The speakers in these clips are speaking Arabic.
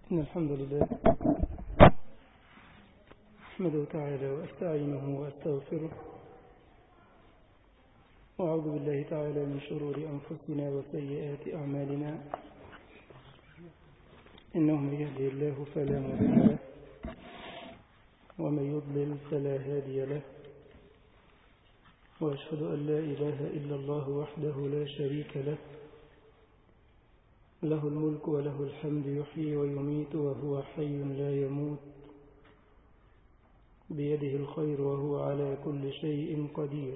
إن الحمد لله أحمده تعالى وأستعينه وأستغفره وأعوذ بالله تعالى من شرور أنفسنا وسيئات أعمالنا إنه من يهدي الله فلا مضل له ومن يضلل فلا هادي له وأشهد أن لا إله إلا الله وحده لا شريك له له الملك وله الحمد يحيي ويميت وهو حي لا يموت بيده الخير وهو على كل شيء قدير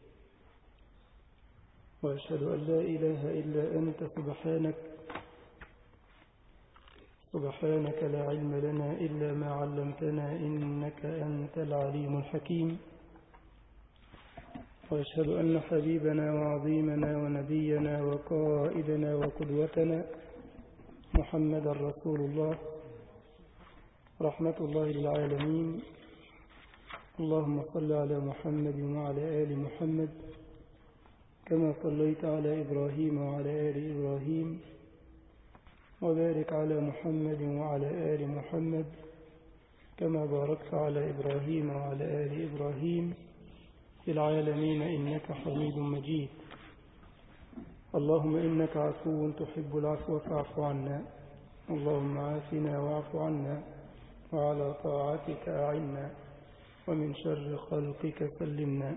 وأشهد أن لا إله إلا أنت سبحانك لا علم لنا إلا ما علمتنا إنك أنت العليم الحكيم وأشهد أن حبيبنا وعظيمنا ونبينا وقائدنا وقدوتنا محمد رسول الله رحمة الله للعالمين. اللهم صل على محمد وعلى آل محمد كما صليت على إبراهيم وعلى آل إبراهيم وبارك على محمد وعلى آل محمد كما باركت على إبراهيم وعلى آل إبراهيم في العالمين إنك حميد مجيد. اللهم إنك عفو تحب العفو فاعف عنا. اللهم عافنا واعف عنا وعلى طاعتك أعنا ومن شر خلقك سلمنا.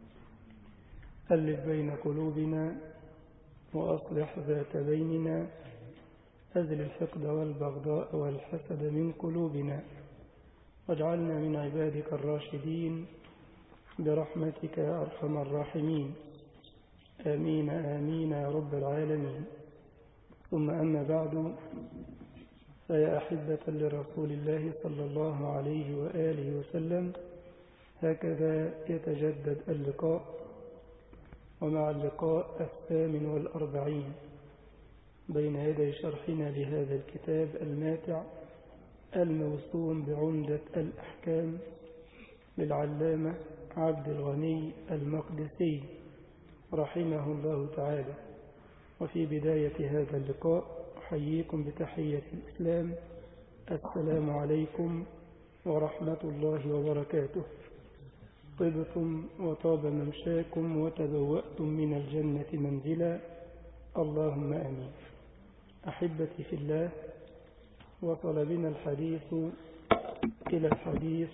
ألف بين قلوبنا وأصلح ذات بيننا أزل الحقد والبغضاء والحسد من قلوبنا واجعلنا من عبادك الراشدين برحمتك يا أرحم الراحمين. آمين آمين يا رب العالمين. ثم أما بعد، فيا أحبة لرسول الله صلى الله عليه وآله وسلم، هكذا يتجدد اللقاء، ومع اللقاء 48 بين يدي شرحنا لهذا الكتاب الماتع الموسوم بعمدة الأحكام للعلامة عبد الغني المقدسي رحمه الله تعالى. وفي بداية هذا اللقاء أحييكم بتحية الإسلام، السلام عليكم ورحمة الله وبركاته. طبتم وطاب ممشاكم وتبوأتم من الجنة منزلا، اللهم آمين. أحبتي في الله، وصل بنا الحديث إلى الحديث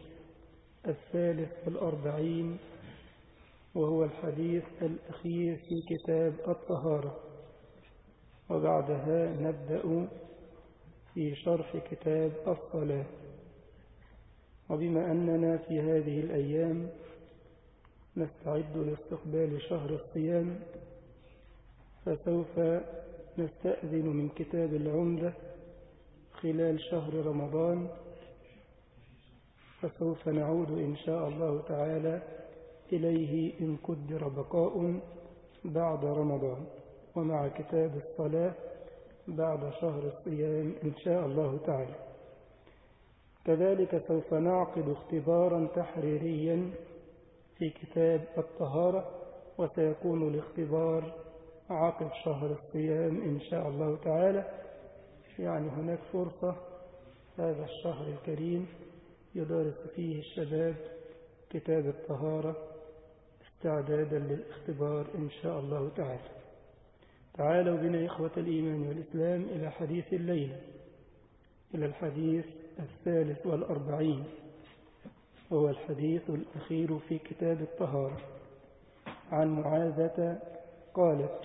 43 وهو الحديث الأخير في كتاب الطهارة، وبعدها نبدأ في شرح كتاب الصلاة. وبما أننا في هذه الأيام نستعد لاستقبال شهر الصيام، فسوف نستأذن من كتاب العمدة خلال شهر رمضان، فسوف نعود إن شاء الله تعالى إليه إن قدر بقاء بعد رمضان، ومع كتاب الصلاة بعد شهر الصيام إن شاء الله تعالى. كذلك سوف نعقد اختبارا تحريريا في كتاب الطهارة، وسيكون الاختبار عقب شهر الصيام إن شاء الله تعالى. يعني هناك فرصة هذا الشهر الكريم يدرس فيه الشباب كتاب الطهارة استعدادا للاختبار إن شاء الله تعالى. تعالوا بنا إخوة الإيمان والإسلام إلى حديث الليلة، إلى الحديث 43 وهو الحديث الأخير في كتاب الطهارة. عن معاذة قالت: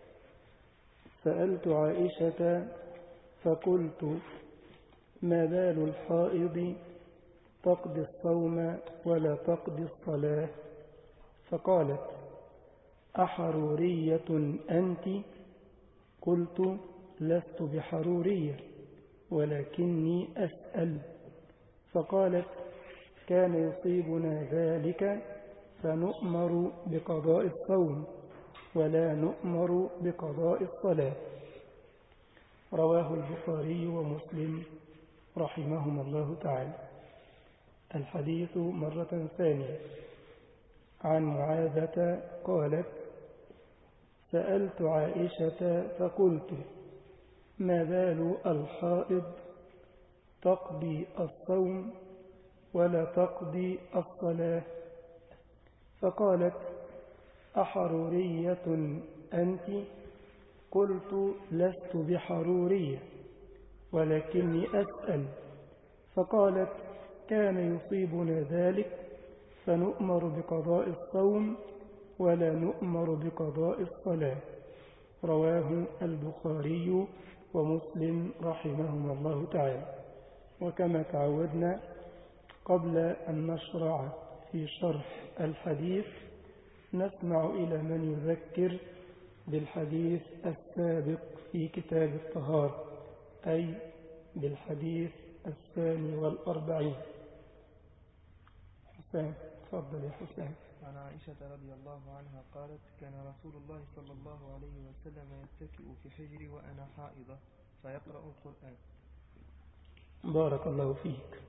سألت عائشة فقلت: ما بال الحائض تقضي الصوم ولا تقضي الصلاة؟ فقالت: أحرورية أنت؟ قلت: لست بحرورية ولكني أسأل. فقالت: كان يصيبنا ذلك فنؤمر بقضاء الصوم ولا نؤمر بقضاء الصلاة. رواه البخاري ومسلم رحمهم الله تعالى. الحديث مرة ثانية. عن معاذة قالت: سألت عائشة فقلت: ما بال الحائض تقضي الصوم ولا تقضي الصلاة؟ فقالت: أحرورية أنت؟ قلت: لست بحرورية ولكني أسأل. فقالت: كان يصيبنا ذلك فنؤمر بقضاء الصوم ولا نؤمر بقضاء الصلاة. رواه البخاري ومسلم رحمهما الله تعالى. وكما تعودنا قبل أن نشرع في شرح الحديث نسمع إلى من يذكر بالحديث السابق في كتاب الطهارة، أي بالحديث 42. حسام، تفضل يا حسام. عن عائشة رضي الله عنها قالت: كان رسول الله صلى الله عليه وسلم يتكئ في حجري وأنا حائضة فيقرأ القرآن. بارك الله فيك.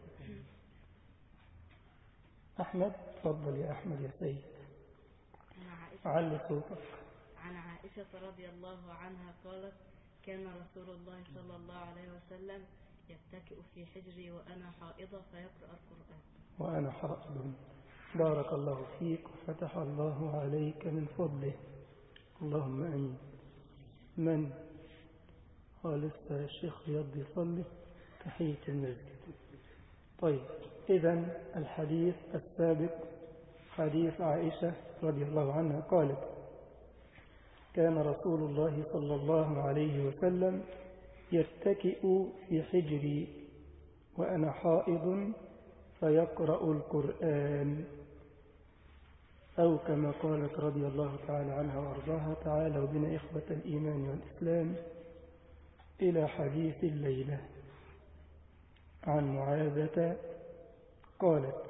أحمد، تفضل يا أحمد يا سيد. علي صوتك. عن عائشة رضي الله عنها قالت: كان رسول الله صلى الله عليه وسلم يتكئ في حجري وأنا حائضة فيقرأ القرآن. وأنا حائض. بارك الله فيك وفتح الله عليك من فضله. اللهم أمين. من لسه الشيخ رياض يصلي تحية المسجد. طيب، إذن الحديث السابق حديث عائشة رضي الله عنها قالت: كان رسول الله صلى الله عليه وسلم يتكئ في حجري وأنا حائض فيقرأ القرآن، أو كما قالت رضي الله تعالى عنها وأرضاها: تعالوا بنا إخوة الإيمان والإسلام إلى حديث الليلة. عن معاذة قالت: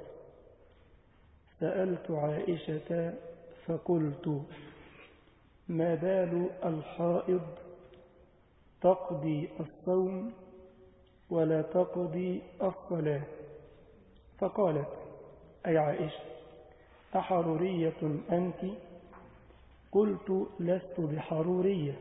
سألت عائشة فقلت: ما بال الحائض تقضي الصوم ولا تقضي الصلاة؟ فقالت: أي عائشة، أحرورية أنت؟ قلت: لست بحرورية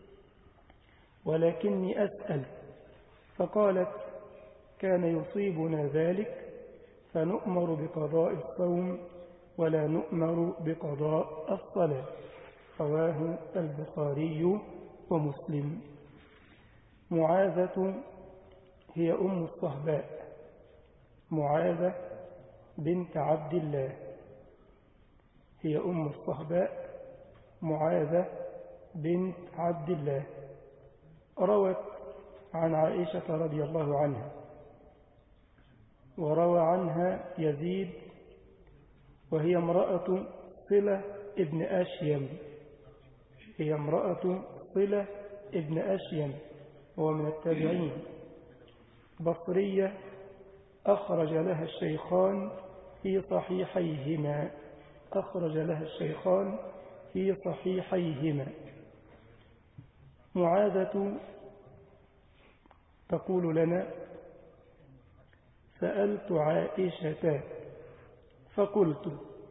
ولكني أسأل. فقالت: كان يصيبنا ذلك فنؤمر بقضاء الصوم ولا نؤمر بقضاء الصلاة. رواه البخاري ومسلم. معاذة هي أم الصهباء، معاذة بنت عبد الله، هي أم الصهباء معاذة بنت عبد الله. روت عن عائشة رضي الله عنها، وروى عنها يزيد وهي امرأة صلة ابن أشيم، هي امرأة صلة ابن أشيم، هو من التابعين، بصرية، أخرج لها الشيخان في صحيحيهما، أخرج لها الشيخان في صحيحيهما. معاذة تقول لنا: سألت عائشة فقلت: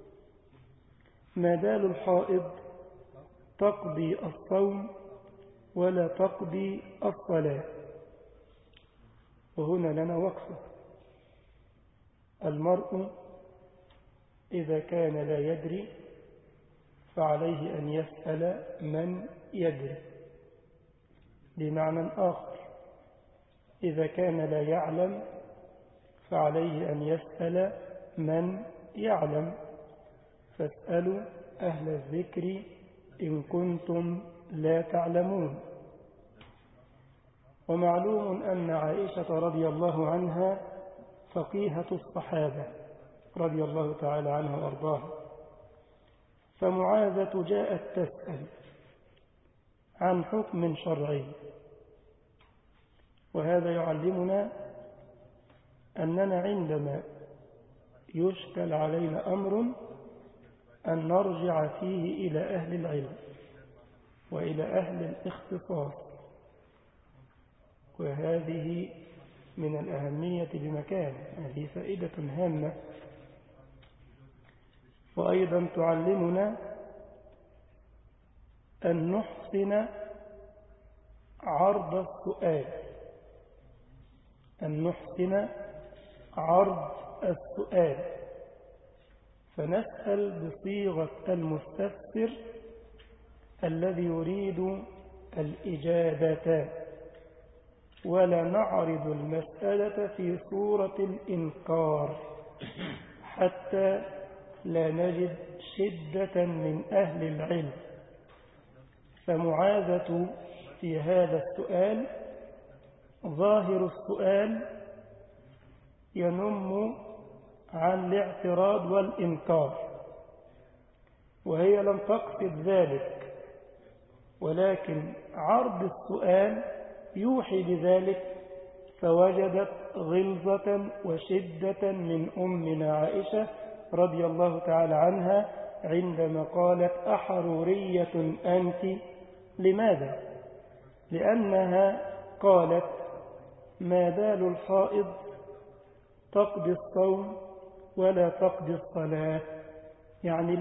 ما بال الحائض تقضي الصوم ولا تقضي الصلاة؟ وهنا لنا وقفة. المرء إذا كان لا يدري فعليه أن يسأل من يدري، بمعنى آخر إذا كان لا يعلم فعليه أن يسأل من يعلم. فاسألوا أهل الذكر إن كنتم لا تعلمون. ومعلوم أن عائشة رضي الله عنها فقيهة الصحابة رضي الله تعالى عنها وأرضاها، فمعاذة جاءت تسأل عن حكم شرعي، وهذا يعلمنا أننا عندما يشكل علينا أمر أن نرجع فيه إلى أهل العلم وإلى أهل الاختصاص، وهذه من الأهمية بمكان، هذه فائدة هامة. وأيضا تعلمنا أن نحسن عرض السؤال، أن نحسن عرض السؤال، فنسأل بصيغة المستفسر الذي يريد الإجابة، ولا نعرض المسألة في صورة الإنكار حتى لا نجد شدة من أهل العلم. فمعاذة في هذا السؤال ظاهر السؤال ينم عن الاعتراض والإنكار، وهي لم تقصد ذلك، ولكن عرض السؤال يوحي بذلك، فوجدت غلظة وشدة من أمنا عائشة رضي الله تعالى عنها عندما قالت: أحرورية أنت؟ لماذا؟ لأنها قالت: ما بال الحائض تقضي الصوم ولا تقضي الصلاة؟ يعني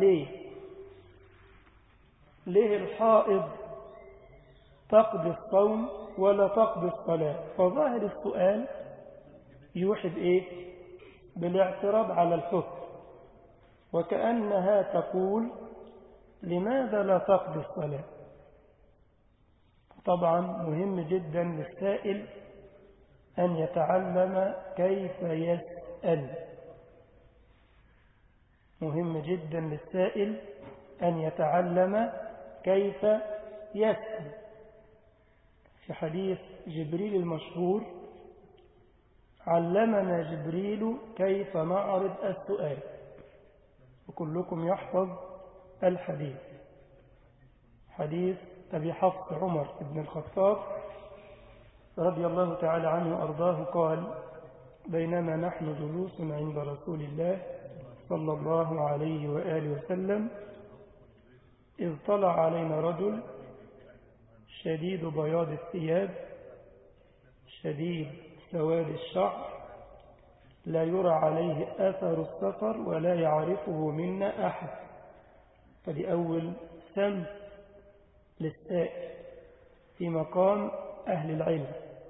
ليه الحائض تقضي الصوم ولا تقضي الصلاة؟ فظاهر السؤال يوحي بإيه؟ بالاعتراض على الحكم، وكأنها تقول: لماذا لا تقضي الصلاة؟ طبعا مهم جدا للسائل أن يتعلم كيف يسأل، مهم جدا للسائل أن يتعلم كيف يسأل. في حديث جبريل المشهور: علمنا جبريل كيف نعرض السؤال، وكلكم يحفظ الحديث، حديث أبي حفص عمر بن الخطاب رضي الله تعالى عنه وأرضاه قال: بينما نحن جلوس عند رسول الله صلى الله عليه وآله وسلم إذ طلع علينا رجل شديد بياض الثياب شديد سواد الشعر، لا يرى عليه أثر السفر ولا يعرفه منا أحد. فدي أول سمت للسائل في مقام أهل العلم،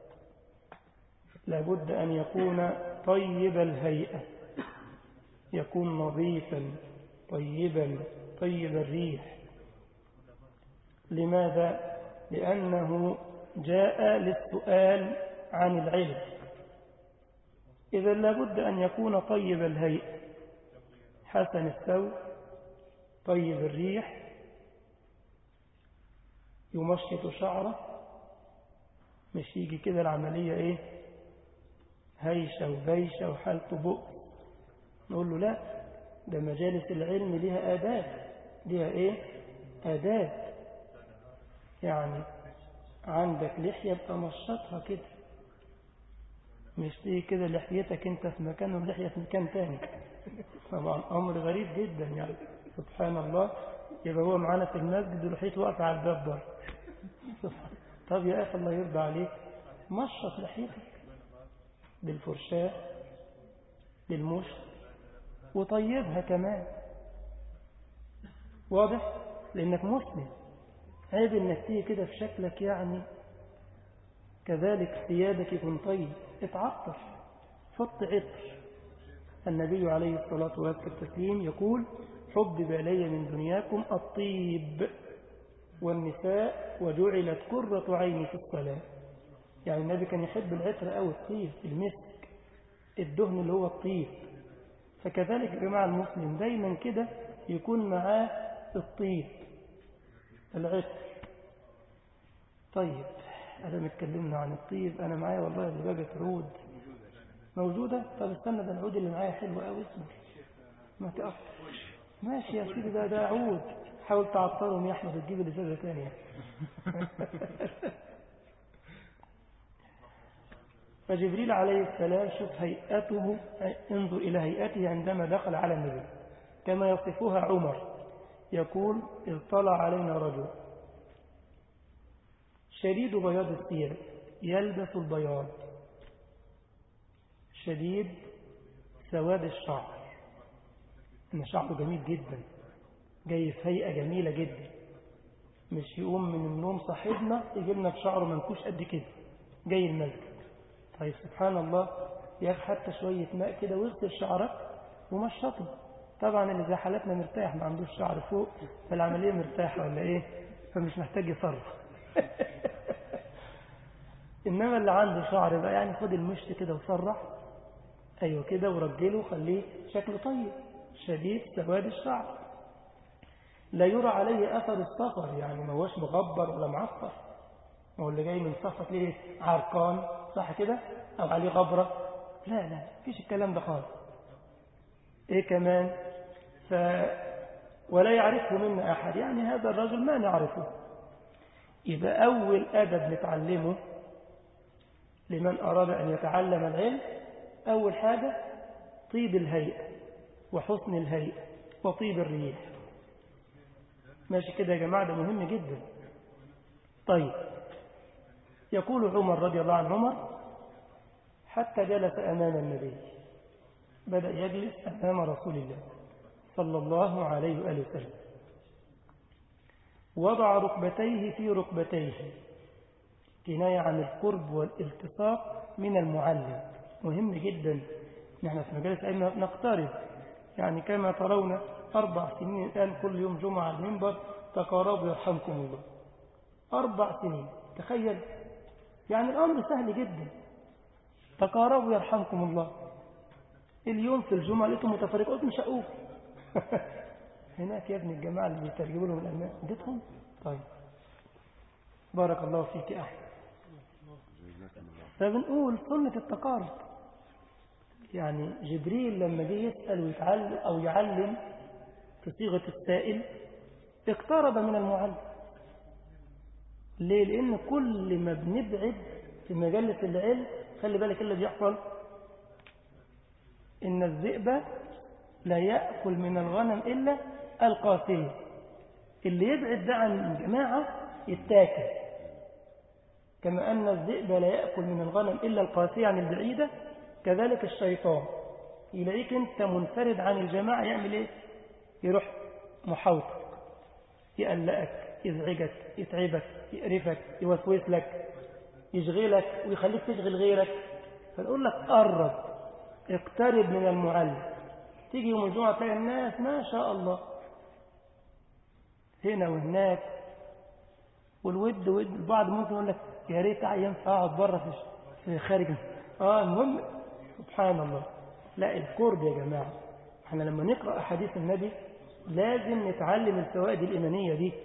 لابد أن يكون طيب الهيئة، يكون نظيفا طيبا طيب الريح. لماذا؟ لأنه جاء للسؤال عن العلم، إذا لابد أن يكون طيب الهيئة، حسن الثوب، طيب الريح، يمشط شعره، مش يجي كده العملية هيشة وبيشة وحالته بؤس. نقول له لا، ده مجالس العلم لها آداب، لها آداب. يعني عندك لحية بقى مشطها كده، مش تيجي كده لحيتك انت في مكان واللحية في مكان تاني، طبعا أمر غريب جدا يعني، سبحان الله. يبقى هو معانا في المسجد ولحيته واقفة على الباب بره. طب يا أخي الله يرضى عليك، مشط لحيتك بالفرشاة بالمشط وطيبها كمان، واضح؟ لأنك مسلم، عيب انك تيجي كده في شكلك يعني كذلك ثيابك يكون طيب، اتعطر، حط عطر. النبي عليه الصلاة والتسليم يقول: حبب إلي من دنياكم الطيب والنساء وجعلت قرة عيني في الصلاة. يعني النبي كان يحب العطر أو الطيب، المسك، الدهن اللي هو الطيب. فكذلك يا جماعة المسلم دايما كده يكون معاه الطيب، العطر. طيب أنا متكلمنا عن الطيب، أنا معايا والله اللي بقت عود موجودة. طب استنى، ده العود اللي معايا حلو قوي، اسمه ما تقف. ماشي يا سيدي، ده عود، حاول تعطرهم يا أحمد وتجيب الإزازة ثانية. فجبريل عليه السلام شوف هيئته، انظر إلى هيئته عندما دخل على النبي كما يصفها عمر، يقول: إذ طلع علينا رجل شديد بياض الثياب، يلبس البياض، شديد سواد الشعر، إن شعره جميل جدا، جاي في هيئة جميلة جدا، مش يقوم من النوم صاحبنا يجي لنا بشعره منكوش قد كده جاي المسجد، طيب سبحان الله، ياخد حتى شوية ماء كده واغسل شعرك ومشطه. طبعا اللي زي حالتنا مرتاح، ما عندوش شعر فوق، فالعملية مرتاحة ولا ايه، فمش محتاج يصرف. إنما اللي عنده شعر بقى يعني خد المشط كده وصرح، أيوة كده، ورجله وخليه شكله طيب شديد سواد الشعر، لا يرى عليه أثر السفر، يعني ما هوش مغبر ولا معفر. ما هو اللي جاي من سفر ليه عرقان صح كده، أو عليه غبرة، لا فيش الكلام ده خالص. إيه كمان ولا يعرفه منا أحد، يعني هذا الرجل ما نعرفه. يبقى أول أدب نتعلمه لمن أراد أن يتعلم العلم، أول حاجة طيب الهيئة وحسن الهيئة وطيب الريح. ماشي كده يا جماعة، ده مهم جدا. طيب، يقول عمر رضي الله عن عمر: حتى جلس أمام النبي، بدأ يجلس أمام رسول الله صلى الله عليه وآله وسلم، وضع ركبتيه في ركبتيه، كناية عن القرب والالتصاق من المعلم. مهم جدا نحن في مجالس علم نقترب، يعني كما ترون 4 سنين الآن كل يوم جمعة على المنبر، تقاربوا يرحمكم الله. 4 سنين، تخيل، يعني الأمر سهل جدا، تقاربوا يرحمكم الله. اليوم في الجمعة لقيتم متفرقين، قلت مش هقول. هناك يا ابن الجماعة اللي بيترجموا لهم الألمان اديتهم. طيب بارك الله فيك يا أحمد. فبنقول سنة التقارب، يعني جبريل لما جه يسأل ويتعلم أو يعلم في صيغة السائل اقترب من المعلم. ليه؟ لأن كل ما بنبعد في مجلة العلم، خلي بالك اللي بيحصل إن الذئب لا يأكل من الغنم إلا القاسية. اللي يبعد ده عن الجماعة يتاكل، كما أن الذئب لا يأكل من الغنم إلا القاسية عن البعيدة، كذلك الشيطان يلاقيك أنت منفرد عن الجماعة يعمل إيه؟ يروح محاوطك، يقلقك، يزعجك، يتعبك، يقرفك، يوسوس لك، يشغلك ويخليك تشغل غيرك. فنقول لك قرب، اقترب من المعلم. تيجي يوم الجمعة تلاقي الناس ما شاء الله هنا وهناك، والود ود البعض ممكن يقول لك يا ريت ينفع اقعد بره في خارج. المهم سبحان الله. لا، القرب يا جماعة، احنا لما نقرأ أحاديث النبي لازم نتعلم الفوائد الإيمانية دي.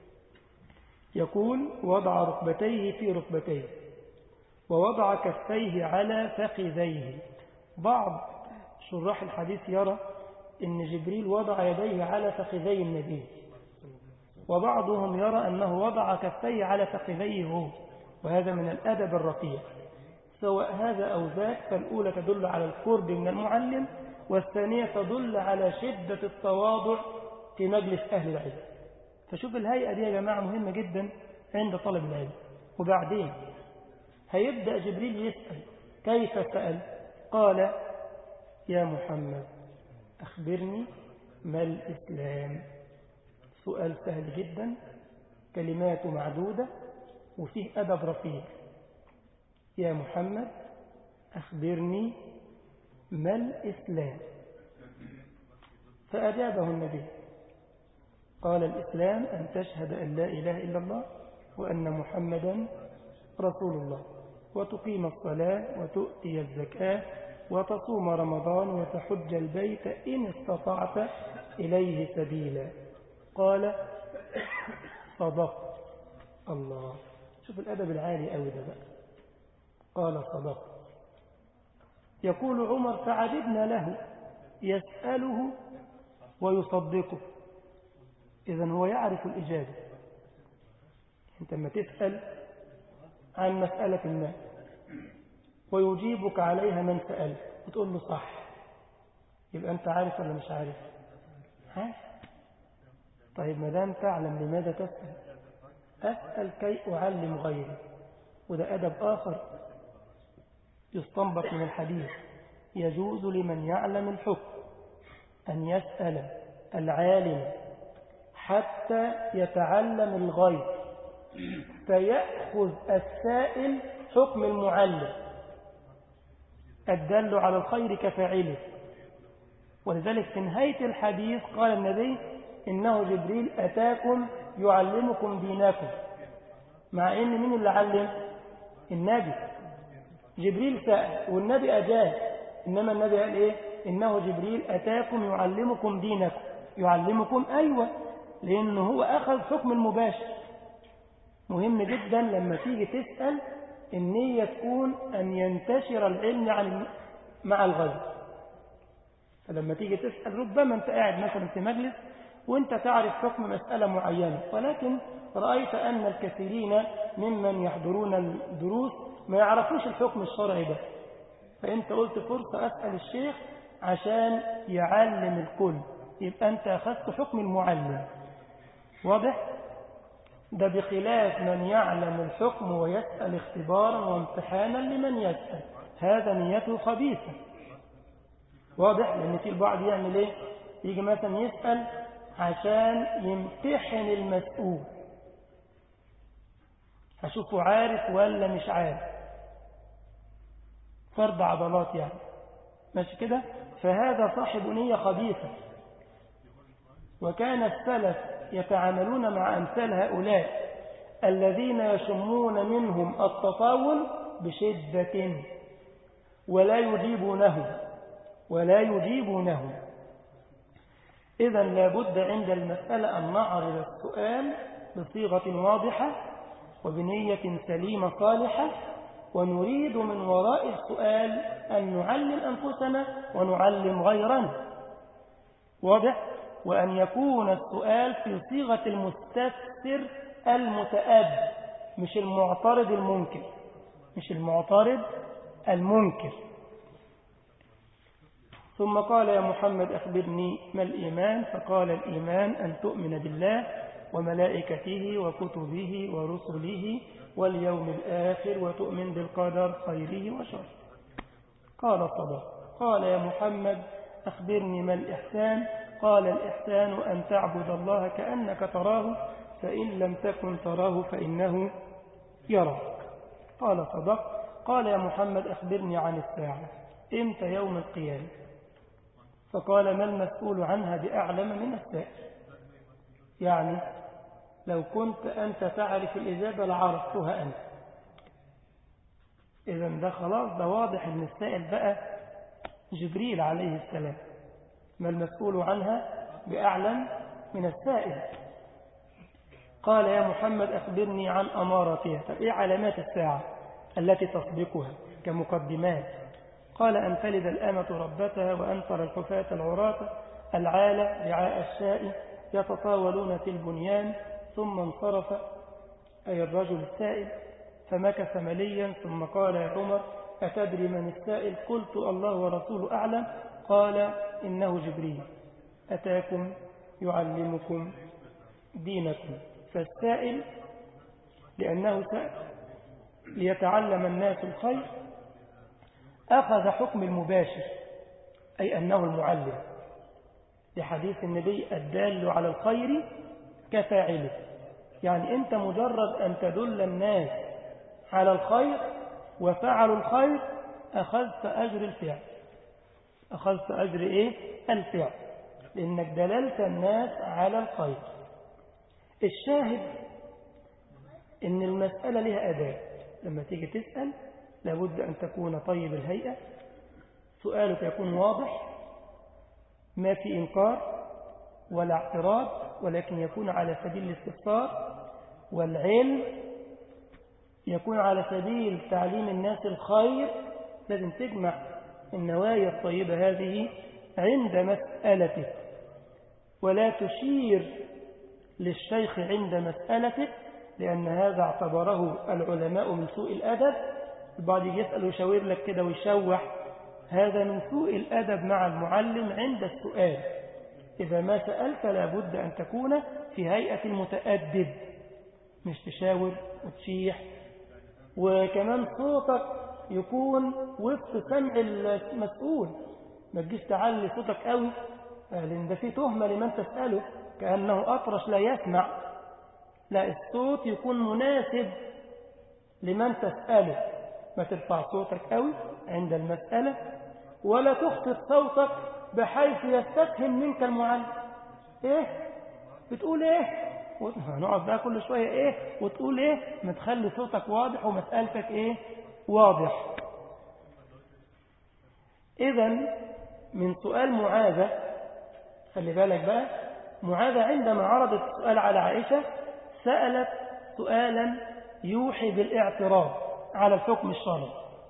يقول: وضع ركبتيه في ركبتيه ووضع كفيه على فخذيه. بعض شراح الحديث يرى إن جبريل وضع يديه على فخذي النبي، وبعضهم يرى أنه وضع كفيه على فخذيه هو، وهذا من الأدب الرقيق. سواء هذا أو ذاك، فالأولى تدل على القرب من المعلم، والثانية تدل على شدة التواضع في مجلس أهل العلم. فشوف الهيئة دي يا جماعة مهمة جدا عند طلب العلم. وبعدين هيبدأ جبريل يسأل. كيف سأل؟ قال: يا محمد أخبرني ما الإسلام. سؤال سهل جدا، كلماته معدودة وفيه أدب رفيع. يا محمد أخبرني ما الإسلام. فأجابه النبي قال: الإسلام أن تشهد أن لا إله إلا الله وأن محمدا رسول الله، وتقيم الصلاة وتؤتي الزكاة وتصوم رمضان وتحج البيت إن استطعت إليه سبيلا. قال: صدقت. الله، شوف الأدب العالي أوي ده بقى. قال: صدقت. يقول عمر: فعجبنا له يسأله ويصدقه. إذن هو يعرف الإجابة. أنت لما تسأل عن مسألة ما ويجيبك عليها من سأل وتقول له صح، يبقى أنت عارف ولا مش عارف؟ طيب ما دام تعلم لماذا تسأل؟ أسأل كي أعلم غيري. وده أدب آخر يستنبط من الحديث: يجوز لمن يعلم الحكم أن يسأل العالم حتى يتعلم الغير، فيأخذ السائل حكم المعلم. الدل على الخير كفاعله. ولذلك في نهاية الحديث قال النبي إنه جبريل أتاكم يعلمكم دينكم، مع إن مين اللي علم؟ النبي. جبريل سأل والنبي أجاب، إنما النبي قال إيه؟ إنه جبريل أتاكم يعلمكم دينكم. يعلمكم أيوة، لأنه هو أخذ حكم المباشر. مهم جدا لما تيجي تسأل النية تكون أن ينتشر العلم مع الغير. فلما تيجي تسأل ربما أنت قاعد مثلا في مجلس وأنت تعرف حكم مسألة معينة، ولكن رأيت أن الكثيرين ممن يحضرون الدروس ما يعرفوش الحكم الشرعي ده، فأنت قلت فرصة أسأل الشيخ عشان يعلم الكل، يبقى أنت أخذت حكم المعلم. واضح؟ ده بخلاف من يعلم الحكم ويسأل اختبارا وامتحانا لمن يسأل، هذا نيته خبيثة. واضح؟ لأن في البعض يعمل إيه؟ يجي مثلا يسأل عشان يمتحن المسؤول، هشوفه عارف ولا مش عارف، فرض عضلات يعني، ماشي كده؟ فهذا صاحب نية خبيثة. وكان السلف يتعاملون مع أمثال هؤلاء الذين يشمون منهم التطاول بشدة ولا يجيبونه. إذا لابد عند المسألة أن نعرض السؤال بصيغة واضحة وبنية سليمة صالحة، ونريد من وراء السؤال أن نعلم أنفسنا ونعلم غيرنا. واضح؟ وأن يكون السؤال في صيغة المستفسر المتأدب، مش المعترض المنكر. ثم قال يا محمد أخبرني ما الإيمان؟ فقال الإيمان أن تؤمن بالله وملائكته وكتبه ورسله واليوم الآخر وتؤمن بالقدر خيره وشره. قال صدق. قال يا محمد أخبرني ما الإحسان؟ قال الإحسان أن تعبد الله كأنك تراه فإن لم تكن تراه فإنه يراك. قال صدق. قال يا محمد أخبرني عن الساعة، إمتى يوم القيامة؟ فقال ما المسؤول عنها بأعلم من السائل. يعني لو كنت أنت تعرف الإجابة لعرفتها أنت. إذا ده خلاص، ده واضح أن السائل بقى جبريل عليه السلام. ما المسؤول عنها بأعلم من السائل. قال يا محمد أخبرني عن أماراتها. طب إيه علامات الساعة التي تسبقها كمقدمات؟ قال أن تلد الأمة ربتها وأن ترى الحفاة العراة العالة رعاء الشاء يتطاولون في البنيان. ثم انصرف أي الرجل السائل فمكث مليا، ثم قال يا عمر أتدري من السائل؟ قلت الله ورسوله أعلم. قال إنه جبريل أتاكم يعلمكم دينكم. فالسائل لأنه سأل ليتعلم الناس الخير أخذ حكم المباشر، أي أنه المعلم، لحديث النبي الدال على الخير كفاعله. يعني أنت مجرد أن تدل الناس على الخير وفعلوا الخير أخذت أجر الفعل. أخذت أجر إيه؟ الفعل، لأنك دللت الناس على الخير. الشاهد إن المسألة لها أداء. لما تيجي تسأل لابد أن تكون طيب الهيئة، سؤالك يكون واضح، ما في إنكار ولا اعتراض، ولكن يكون على سبيل الاستفسار، والعلم يكون على سبيل تعليم الناس الخير. لازم تجمع النوايا الطيبة هذه عند مسألتك، ولا تشير للشيخ عند مسألتك، لأن هذا اعتبره العلماء من سوء الأدب. البعض يسأل ويشاور لك كده ويشوح، هذا من سوء الأدب مع المعلم عند السؤال. إذا ما سألت لابد أن تكون في هيئة المتأدب، مش تشاور وتشيح، وكمان صوتك يكون وسط سمع المسؤول، ما تجيش تعلي صوتك قوي، لأن ده فيه تهمة لمن تسأله كأنه أطرش لا يسمع. لا، الصوت يكون مناسب لمن تسأله، ما ترفع صوتك قوي عند المسألة، ولا تخفض صوتك بحيث يستفهم منك المعلم. ايه بتقول ايه؟ هنقعد بقى كل شوية ايه وتقول ايه؟ ما تخلي صوتك واضح ومسألتك ايه واضح. إذن من سؤال معاذة، خلي بالك بقى، معاذة عندما عرضت السؤال على عائشة سألت سؤالا يوحي بالاعتراض على الحكم الشرعي،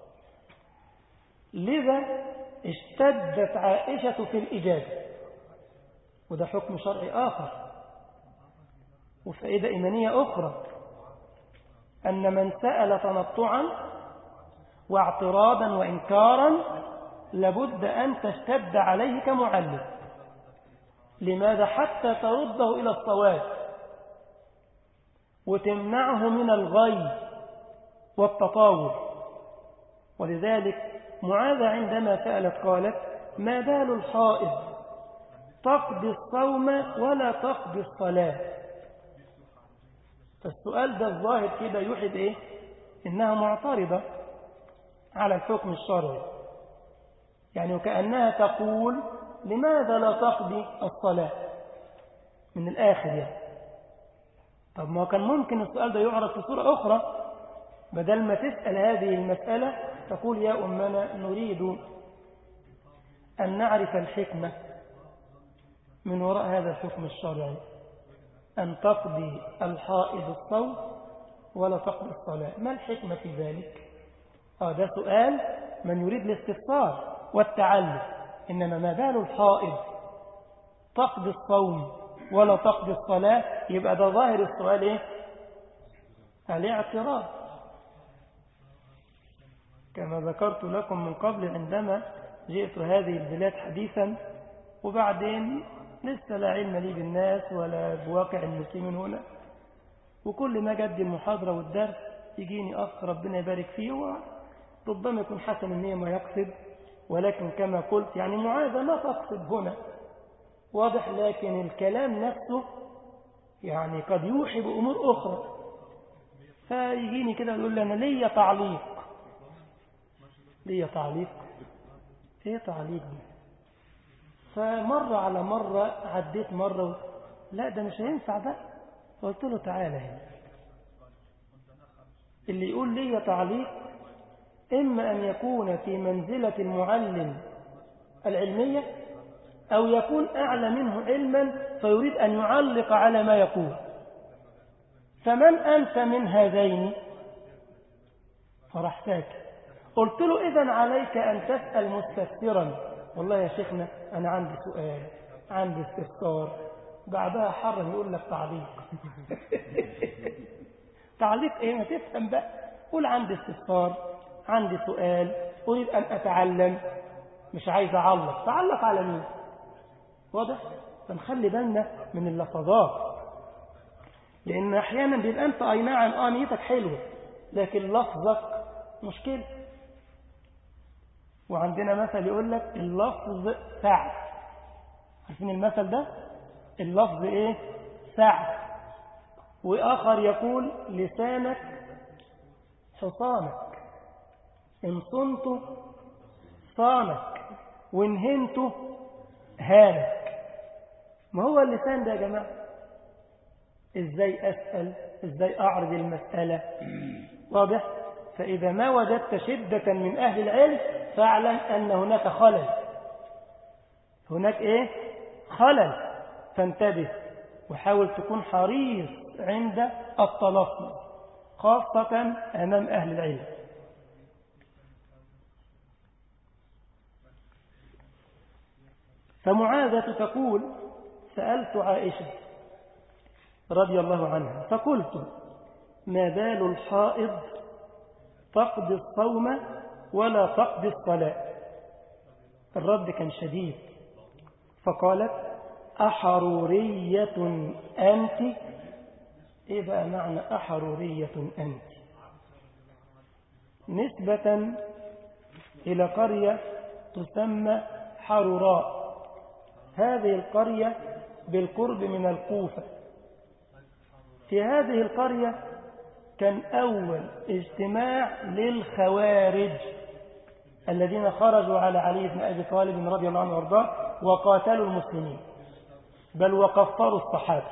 لذا اشتدت عائشة في الإجابة، وده حكم شرعي آخر وفائدة إيمانية أخرى، أن من سأل تنطعا واعتراضا وإنكارا لابد أن تشتد عليه كمعلم. لماذا؟ حتى ترده إلى الصواب وتمنعه من الغي والتطاول. ولذلك معاذة عندما سألت قالت: ما بال الحائض تقضي الصوم ولا تقضي الصلاة؟ فالسؤال ده الظاهر كده يوحي بإيه؟ إنها معترضة على الحكم الشرعي، يعني وكأنها تقول: لماذا لا تقضي الصلاة؟ من الآخر يعني. طب ما كان ممكن السؤال ده يعرض في صورة أخرى، بدل ما تسأل هذه المسألة تقول: يا أمنا نريد أن نعرف الحكمة من وراء هذا الحكم الشرعي، أن تقضي الحائض الصوم ولا تقضي الصلاة، ما الحكمة في ذلك؟ ده سؤال من يريد الاستفسار والتعلم. إنما ما بال الحائض تقضي الصوم ولا تقضي الصلاة، يبقى ده ظاهر السؤال إيه؟ الاعتراض. كما ذكرت لكم من قبل عندما جئت هذه البلاد حديثا، وبعدين لسه لا علم لي بالناس ولا بواقع المسلمين هنا، وكل ما جد المحاضرة والدرس يجيني أخ ربنا يبارك فيه، وربما يكون حسن النية ما يقصد، ولكن كما قلت يعني معاذة ما تقصد هنا واضح، لكن الكلام نفسه يعني قد يوحي بأمور أخرى. فيجيني كده يقول لي: أنا ليا تعليق. ايه تعليق دي؟ فمرة على مرة عديت مرة لا ده مش هينفع بقى، قلت له: تعالى هنا، اللي يقول لي تعليق إما أن يكون في منزلة المعلم العلمية، أو يكون أعلى منه علما فيريد أن يعلق على ما يقول. فمن أنت من هذين؟ فرح ساكت. قلت له: إذن عليك أن تسأل مستفسرا. والله يا شيخنا أنا عندي سؤال، عندي استفسار. بعدها حرم يقول لك تعليق. تعليق إيه؟ ما تفهم بقى. قول: عندي استفسار، عندي سؤال، أريد أن أتعلم، مش عايز أعلق. تعلق على مين؟ واضح؟ فنخلي بالنا من اللفظات، لأن أحيانا بيبقى أنت أي نعم نيتك حلوة لكن لفظك مشكلة. وعندنا مثل يقول لك: اللفظ سعد. عارفين المثل ده؟ اللفظ إيه؟ سعد. وآخر يقول: لسانك حصانك، إن صنت صانك وإن هنت هانك. ما هو اللسان ده يا جماعة؟ إزاي أسأل؟ إزاي أعرض المسألة؟ واضح؟ فإذا ما وجدت شدة من أهل العلم فاعلم أن هناك خلل، هناك إيه؟ خلل. فانتبه وحاول تكون حريص عند التلفظ خاصة أمام أهل العلم. فمعاذة تقول: سألت عائشة رضي الله عنها فقلت: ما بال الحائض تقضي الصوم ولا تقضي الصلاة؟ الرد كان شديد، فقالت: أحرورية أنت؟ إيه بقى معنى أحرورية أنت؟ نسبة إلى قرية تسمى حروراء. هذه القرية بالقرب من الكوفة. في هذه القرية كان أول اجتماع للخوارج الذين خرجوا على علي بن أبي طالب رضي الله عنه وارضاه وقاتلوا المسلمين، بل وكفروا الصحابة،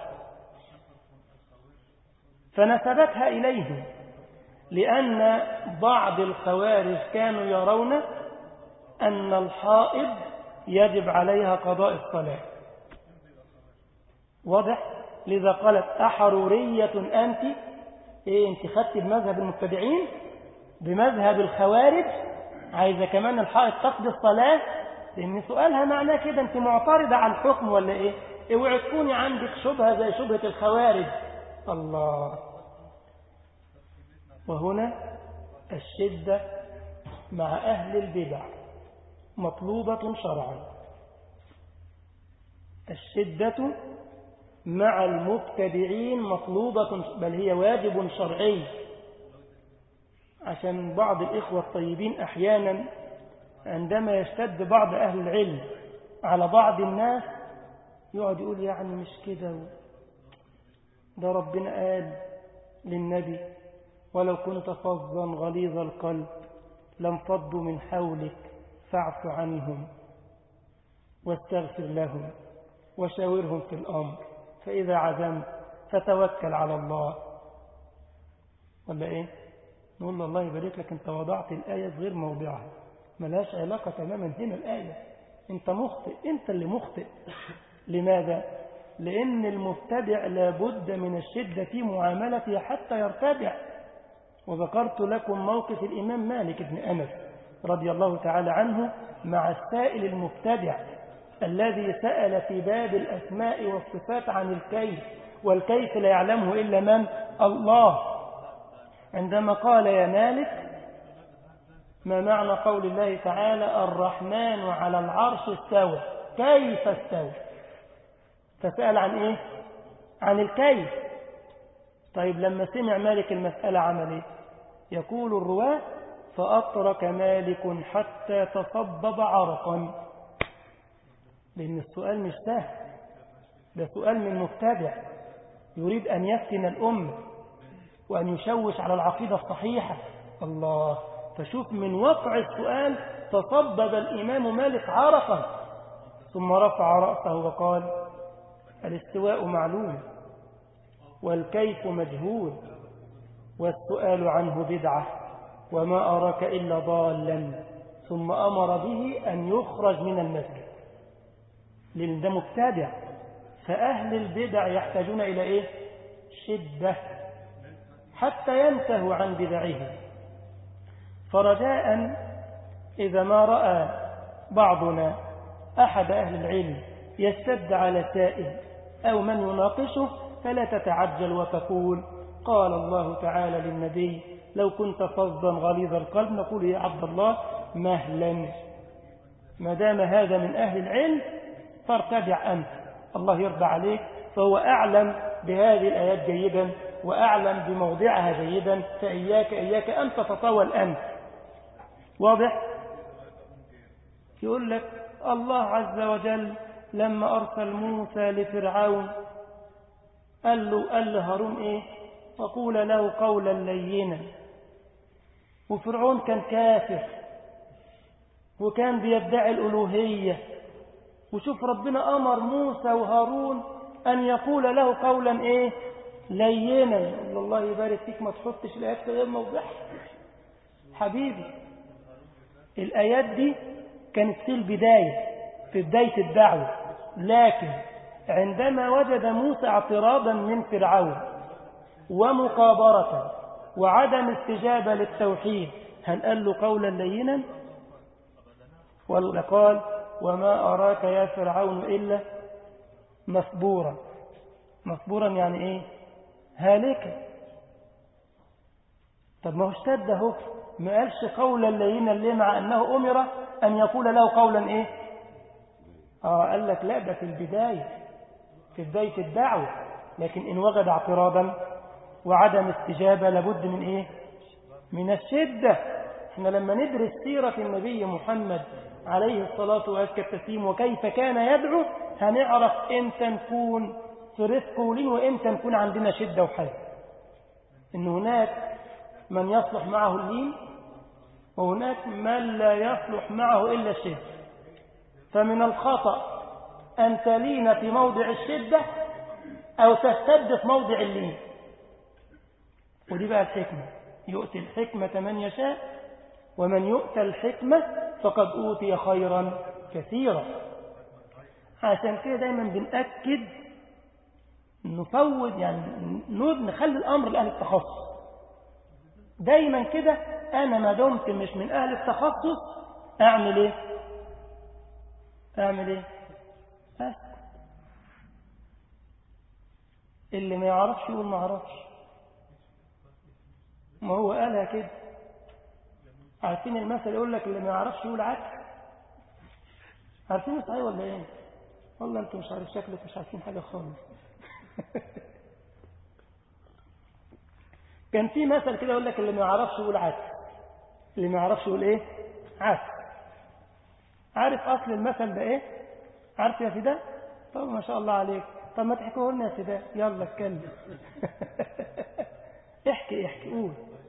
فنسبتها إليهم، لأن بعض الخوارج كانوا يرون أن الحائض يجب عليها قضاء الصلاة. واضح؟ لذا قالت أحرورية أنت؟ إيه، أنت خدت بمذهب المبتدعين بمذهب الخوارج، عايزة كمان الحائض تقضي الصلاة؟ لأن سؤالها معناه كده أنت معترضة على الحكم ولا إيه؟ اوعي تكوني عندك شبهة زي شبهة الخوارج. الله. وهنا الشدة مع أهل البدع مطلوبة شرعا. الشدة مع المبتدعين مطلوبة، بل هي واجب شرعي. عشان بعض الإخوة الطيبين أحيانا عندما يشتد بعض أهل العلم على بعض الناس يقعد يقول يعني مش كده، ده ربنا قال للنبي ولو كنت فظا غليظ القلب لانفضوا من حولك فاعف عنهم واستغفر لهم وشاورهم في الأمر فإذا عزمت فتوكل على الله. ولا إيه؟ نقول له الله يبارك لك، أنت وضعت الآية في غير موضعها، ملاش علاقة تماما هنا الآية، أنت مخطئ، أنت اللي مخطئ. لماذا؟ لأن المبتدع لابد من الشدة في معاملته حتى يرتدع. وذكرت لكم موقف الإمام مالك بن أنس رضي الله تعالى عنه مع السائل المبتدع الذي سأل في باب الأسماء والصفات عن الكيف، والكيف لا يعلمه إلا من؟ الله. عندما قال يا مالك ما معنى قول الله تعالى الرحمن على العرش استوى، كيف استوى؟ فسأل عن إيه؟ عن الكيف. طيب لما سمع مالك المسألة عمل إيه؟ يقول الرواة فأترك مالك حتى تصبب عرقا، لأن السؤال مش سهل، ده سؤال من مبتدع يريد أن يفتن الأمة وأن يشوش على العقيدة الصحيحة. الله. فشوف من وقع السؤال تصبب الإمام مالك عرقا، ثم رفع رأسه وقال الاستواء معلوم والكيف مجهول والسؤال عنه بدعة وما أراك إلا ضالا، ثم أمر به أن يخرج من المسجد، لأن ده مبتدع. فأهل البدع يحتاجون إلى إيه؟ شدة حتى ينتهوا عن بدعهم. فرجاء إذا ما رأى بعضنا أحد أهل العلم يشتد على سائل أو من يناقشه فلا تتعجل وتقول قال الله تعالى للنبي لو كنت فظا غليظ القلب، نقول يا عبد الله مهلا، ما دام هذا من أهل العلم فارتدع أنت، الله يرضى عليك، فهو أعلم بهذه الآيات جيدا وأعلم بموضعها جيدا، فإياك أن تتطاول أنت. واضح؟ يقول لك الله عز وجل لما أرسل موسى لفرعون قال له هارون إيه؟ وقول له قولا لينا. وفرعون كان كافر وكان بيدعي الألوهية، وشوف ربنا أمر موسى وهارون أن يقول له قولا إيه؟ لينا. يقول الله يبارك فيك، ما تحطش الآيات في غير موضعها حبيبي. الآيات دي كانت في البداية، في بداية الدعوة، لكن عندما وجد موسى اعتراضا من فرعون ومقابرة وعدم استجابة للتوحيد، هل قال له قولا لينا؟ ولا قال وما أراك يا فرعون إلا مصبورا؟ مصبورا يعني إيه؟ هالكا. طب ما هو اشتد اهو، ما قالش قولا لينا ليه مع أنه أمر أن يقول له قولا إيه؟ قال لك لا، ده في البداية، في بداية الدعوة، لكن إن وجد اعتراضا وعدم استجابة لابد من إيه؟ من الشدة. احنا لما ندرس سيرة النبي محمد عليه الصلاة والسلام وكيف كان يدعو هنعرف امتى نكون في رفق ولين وامتى نكون عندنا شدة وحزم. إن هناك من يصلح معه اللين وهناك من لا يصلح معه إلا الشدة. فمن الخطأ أن تلين في موضع الشدة أو تشتد في موضع اللين. ودي بقى الحكمة، يؤتي الحكمة من يشاء ومن يؤتى الحكمة فقد أوتي خيرا كثيرا. عشان كده دايما بنأكد نفوض، يعني نخلي الأمر لأهل التخصص. دايما كده أنا ما دمت مش من أهل التخصص أعمل إيه؟ بس اللي ما يعرفش يقول ما عرفش. ما هو قالها كده. عارفين المثل يقول لك اللي ما يعرفش يقول عكس. عارفين صحيح ولا ايه؟ والله انتوا مش عارف، شكلك مش عارفين حاجة خالص. كان في مثل كده يقول لك اللي ما يعرفش يقول عكس. اللي ما يعرفش يقول ايه؟ عكس. عارف اصل المثل ده ايه؟ عارف يا فداء؟ طب ما شاء الله عليك. طب ما تحكيه لنا يا فداء، يلا اتكلم. احكي قول.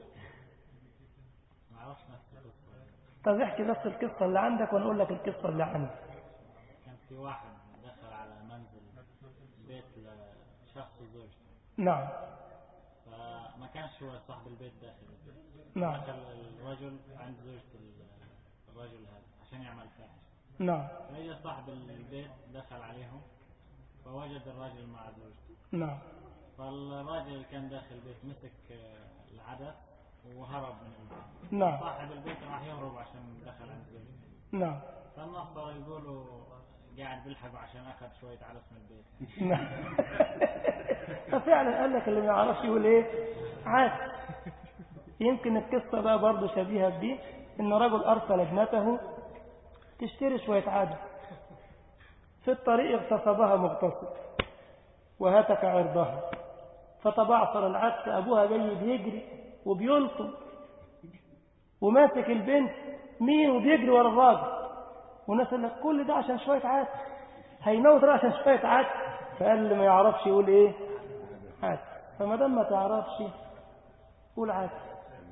طب احكي بس القصة اللي عندك وانا اقول لك القصة اللي عندي. كان في واحد دخل على منزل بيت لشخص وزوجته. نعم. فما كانش هو صاحب البيت داخل البيت. نعم. دخل الرجل عند زوجة الرجل هذا عشان يعمل فاحش. نعم. فإجا صاحب البيت دخل عليهم فوجد الرجل مع زوجته. نعم. فالراجل اللي كان داخل البيت مسك العدس وهرب من البيت. نعم. صاحب البيت راح يهرب عشان دخل عند زوجته. نعم. فالناس صار يقولوا قاعد بيلحقوا عشان أخذ شوية عدس من البيت. نعم. ففعلا قال لك اللي ما يعرفش يقول ايه؟ عكس. يمكن القصة بقى برضه شبيهة بدي، ان رجل ارسل ابنته تشتري شوية عدس. في الطريق اغتصبها مغتصب وهتك عرضها، فتبعثر العدس. ابوها جاي بيجري وبيلطم وماسك البنت مين وبيجري ورا الراجل، والناس قال لك كل ده عشان شوية عدس، هيموت عشان شوية عدس. فقال اللي ما يعرفش يقول ايه؟ عدس. فما دام ما تعرفش قول عدس.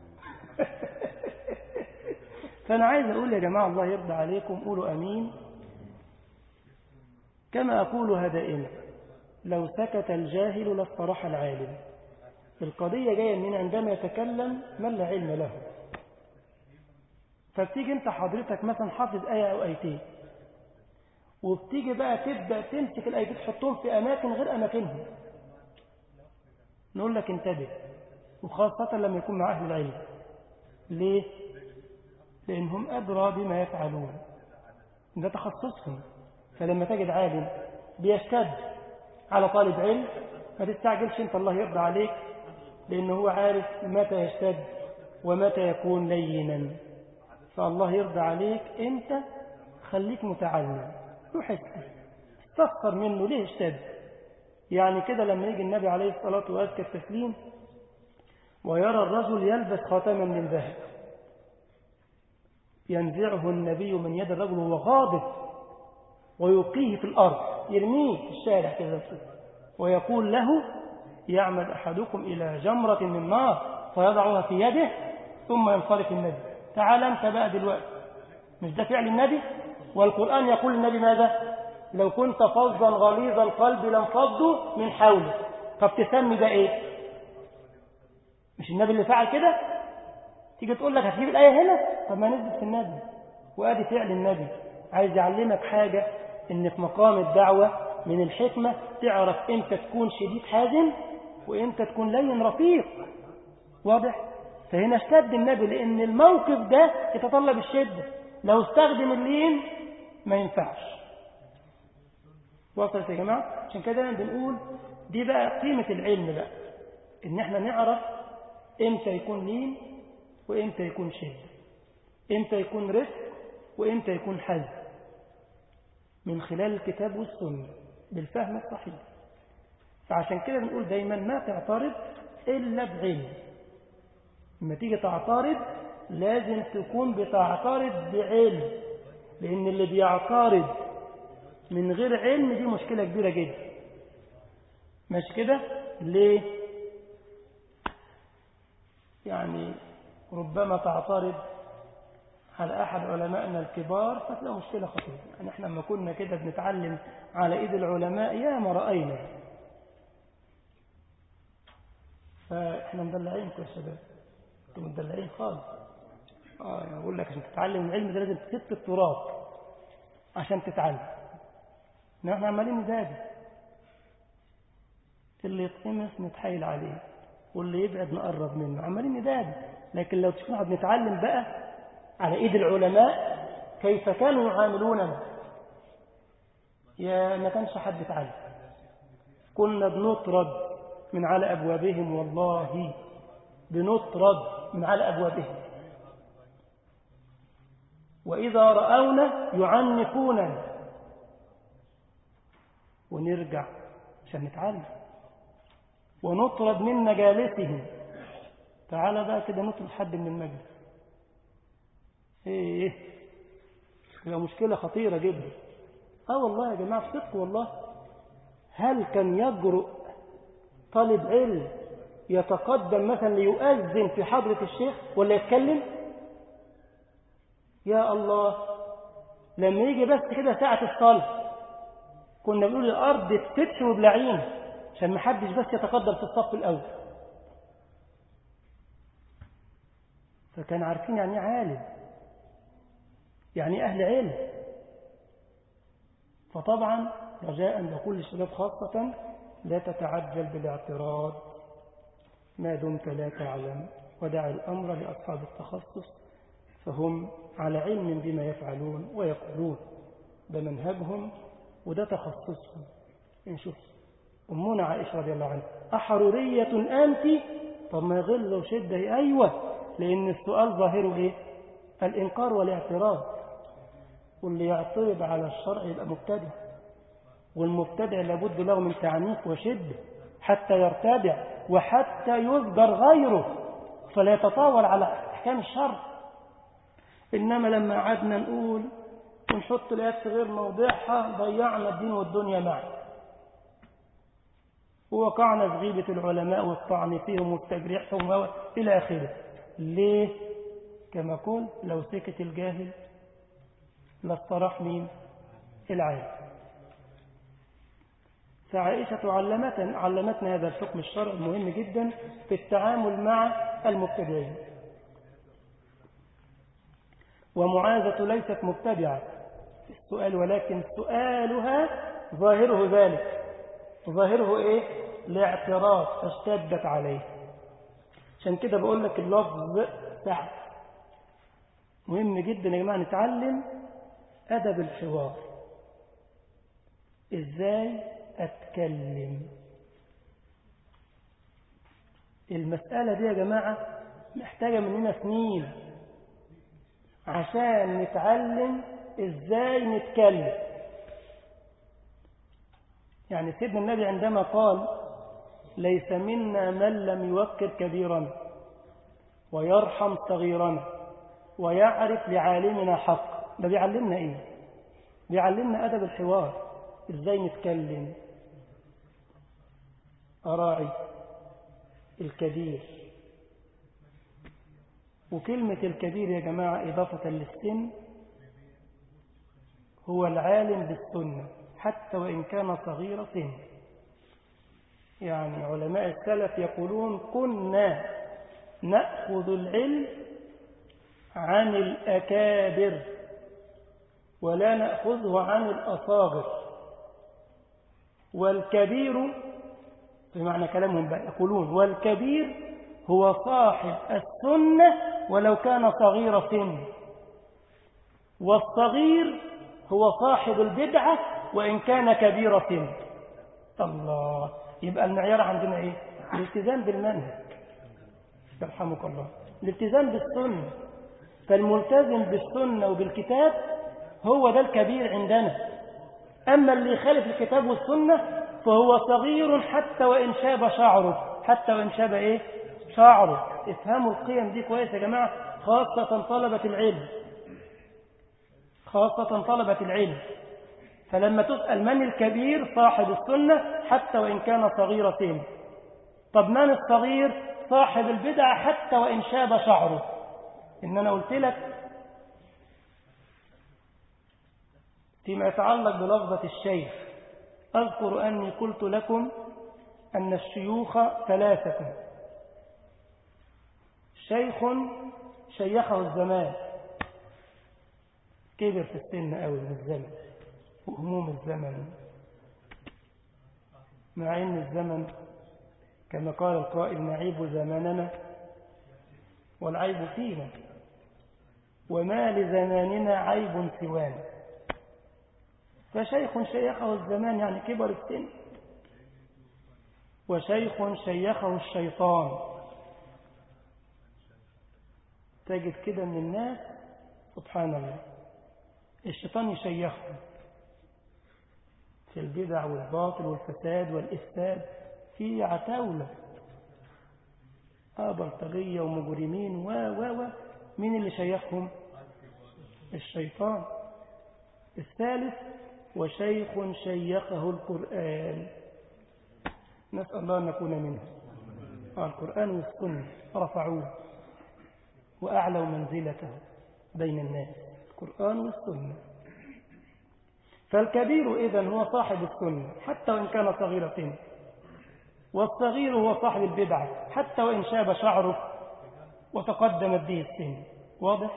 فأنا عايز أقول يا جماعة الله يرضى عليكم قولوا أمين. كما أقولها دائما، لو سكت الجاهل لاستراح العالم. القضية جاية من عندما يتكلم من لا علم له. فبتيجي انت حضرتك مثلا حافظ آية أو آيتين، وبتيجي بقى تبدأ تمسك الآيتين تحطهم في أماكن غير أماكنهم، نقول لك انتبه، وخاصة لما يكون مع أهل العلم. ليه؟ لأنهم أدرى بما يفعلون، ده تخصصهم. فلما تجد عالم بيشتد على طالب علم ما تستعجلش انت، الله يرضى عليك، لأنه هو عارف متى يشتد ومتى يكون لينا. فالله يرضى عليك انت خليك متعلم، روح استفسر منه ليه اشتد. يعني كده لما يجي النبي عليه الصلاة وأزكى التسليم ويرى الرجل يلبس خاتما من ذهب، ينزعه النبي من يد الرجل وهو غاضب ويلقيه في الأرض، يرميه في الشارع كذا، ويقول له يعمد أحدكم إلى جمرة من نار فيضعها في يده ثم ينصرف النبي. تعال أنت بقى دلوقتي، مش ده فعل النبي؟ والقرآن يقول النبي ماذا؟ لو كنت فظا غليظ القلب لانفضوا من حولك. طب تسمي ده ايه؟ مش النبي اللي فعل كده؟ تيجي تقول لك هتجيب الآية هنا؟ طب ما نثبت في النبي وادي فعل النبي. عايز يعلمك حاجة، ان في مقام الدعوة من الحكمة تعرف امتى تكون شديد حازم وامتى تكون لين رفيق. واضح؟ فهنا اشتد النبي لان الموقف ده يتطلب الشدة، لو استخدم اللين ما ينفعش. وصلت يا جماعة؟ عشان كده بنقول دي بقى قيمة العلم بقى، ان احنا نعرف امتى يكون لين وامتى يكون شدة، امتى يكون رفق وامتى يكون حزم، من خلال الكتاب والسنة بالفهم الصحيح. فعشان كده بنقول دايما ما تعترض إلا بعلم. لما تيجي تعترض لازم تكون بتعترض بعلم، لأن اللي بيعترض من غير علم دي مشكلة كبيرة جدا. مش كده؟ ليه؟ يعني ربما تعترض على أحد علمائنا الكبار فتلاقي مشكلة خطيرة. يعني احنا لما كنا كده بنتعلم على إيد العلماء يا ما رأينا، فاحنا مدلعينكم يا شباب، انتم مدلعين خالص. يعني أقول لك عشان تتعلم العلم ده لازم تسد التراب عشان تتعلم. احنا عمالين ندادي، اللي يتقمص نتحايل عليه واللي يبعد نقرب منه، عمالين ندادي. لكن لو تشوفنا بنتعلم بقى على ايد العلماء كيف كانوا يعاملوننا، يا ما كانش حد يتعلم. كنا بنطرد من على أبوابهم، والله بنطرد من على أبوابهم، وإذا رأونا يعنفوننا ونرجع عشان نتعلم، ونطرد من مجالسهم. تعال بقى كده نطرد حد من المجلس، ايه هي مشكلة خطيرة جدا. والله يا جماعة صدق والله، هل كان يجرؤ طالب علم يتقدم مثلا ليؤذن في حضرة الشيخ ولا يتكلم؟ يا الله، لما يجي بس كده ساعة الصلاة كنا بنقول الأرض تفتش وبلعين عشان ما حدش بس يتقدم في الصف الأول. فكان عارفين يعني عالم، يعني أهل علم. فطبعا رجاء لكل الشباب خاصة لا تتعجل بالاعتراض ما دمت لا تعلم، ودع الأمر لأصحاب التخصص فهم على علم بما يفعلون ويقولون، ده منهجهم وده تخصصهم. نشوف أمنا عائشة رضي الله عنها، أحرورية أنت؟ طب ما يغل وشدة، أيوة، لأن السؤال ظاهره إيه؟ الإنكار والاعتراض، واللي يعترض على الشرع يبقى مبتدع، والمبتدع لابد له من تعنيف وشدة حتى يرتدع وحتى يذكر غيره فلا يتطاول على أحكام الشرع. إنما لما عدنا نقول ونحط الآيات في غير موضعها ضيعنا الدين والدنيا معا، ووقعنا في غيبة العلماء والطعن فيهم والتجريحهم إلى آخره. ليه؟ كما قلت لو سكت الجاهل لاستراح مين؟ العالم. فعائشة علمتنا هذا الحكم الشرعي المهم جدا في التعامل مع المبتدعين. ومعاذة ليست مبتدعة في السؤال، ولكن سؤالها ظاهره ذلك. ظاهره إيه؟ الاعتراض، فاشتدت عليه. عشان كده بقول لك اللفظ سعد مهم جدا يا جماعة. نتعلم أدب الحوار، إزاي أتكلم. المسألة دي يا جماعة محتاجة مننا سنين عشان نتعلم إزاي نتكلم. يعني سيدنا النبي عندما قال ليس منا من لم يوقر كبيرنا ويرحم صغيرنا ويعرف لعالمنا حق، ده بيعلمنا إيه؟ بيعلمنا أدب الحوار، إزاي نتكلم. أراعي الكبير، وكلمة الكبير يا جماعة إضافة للسن هو العالم بالسنة حتى وإن كان صغير سن. يعني علماء السلف يقولون كنا نأخذ العلم عن الأكابر ولا نأخذه عن الأصاغر. والكبير بمعنى كلامهم بقى يقولون والكبير هو صاحب السنة ولو كان صغير سن، والصغير هو صاحب البدعة وإن كان كبير سن. الله، يبقى المعيار عندنا إيه؟ الالتزام بالمنهج، يرحمك الله، الالتزام بالسنة. فالملتزم بالسنة وبالكتاب هو ده الكبير عندنا. أما اللي يخالف الكتاب والسنة فهو صغير حتى وإن شاب شعره، حتى وإن شاب إيه؟ شعره. افهموا القيم دي كويس يا جماعة، خاصة طلبة العلم، خاصة طلبة العلم. فلما تسأل من الكبير؟ صاحب السنة حتى وإن كان صغير سن. طب من الصغير؟ صاحب البدعة حتى وإن شاب شعره. إن أنا قلت لك فيما يتعلق بلفظة الشيخ، أذكر أني قلت لكم أن الشيوخ ثلاثة: شيخ شيخه الزمان، كبر في السن قوي من الزمن وهموم الزمن، مع أن الزمن كما قال القائل نعيب زماننا والعيب فينا، وما لزماننا عيب سوانا. فشيخ شيخه الزمان يعني كبر السن، وشيخ شيخه الشيطان. تجد كده من الناس سبحان الله الشيطان يشيخهم في البدع والباطل والفساد والإفساد، في عتاولة بلطجية ومجرمين مين اللي شيخهم؟ الشيطان. الثالث: وشيخ شيخه القرآن. نسأل الله أن نكون منه. القرآن والسنة رفعوه وأعلوا منزلته بين الناس، القرآن والسنة. فالكبير إذن هو صاحب السنة حتى وإن كان صغير سن، والصغير هو صاحب البدعة حتى وإن شاب شعره وتقدمت به السن. واضح؟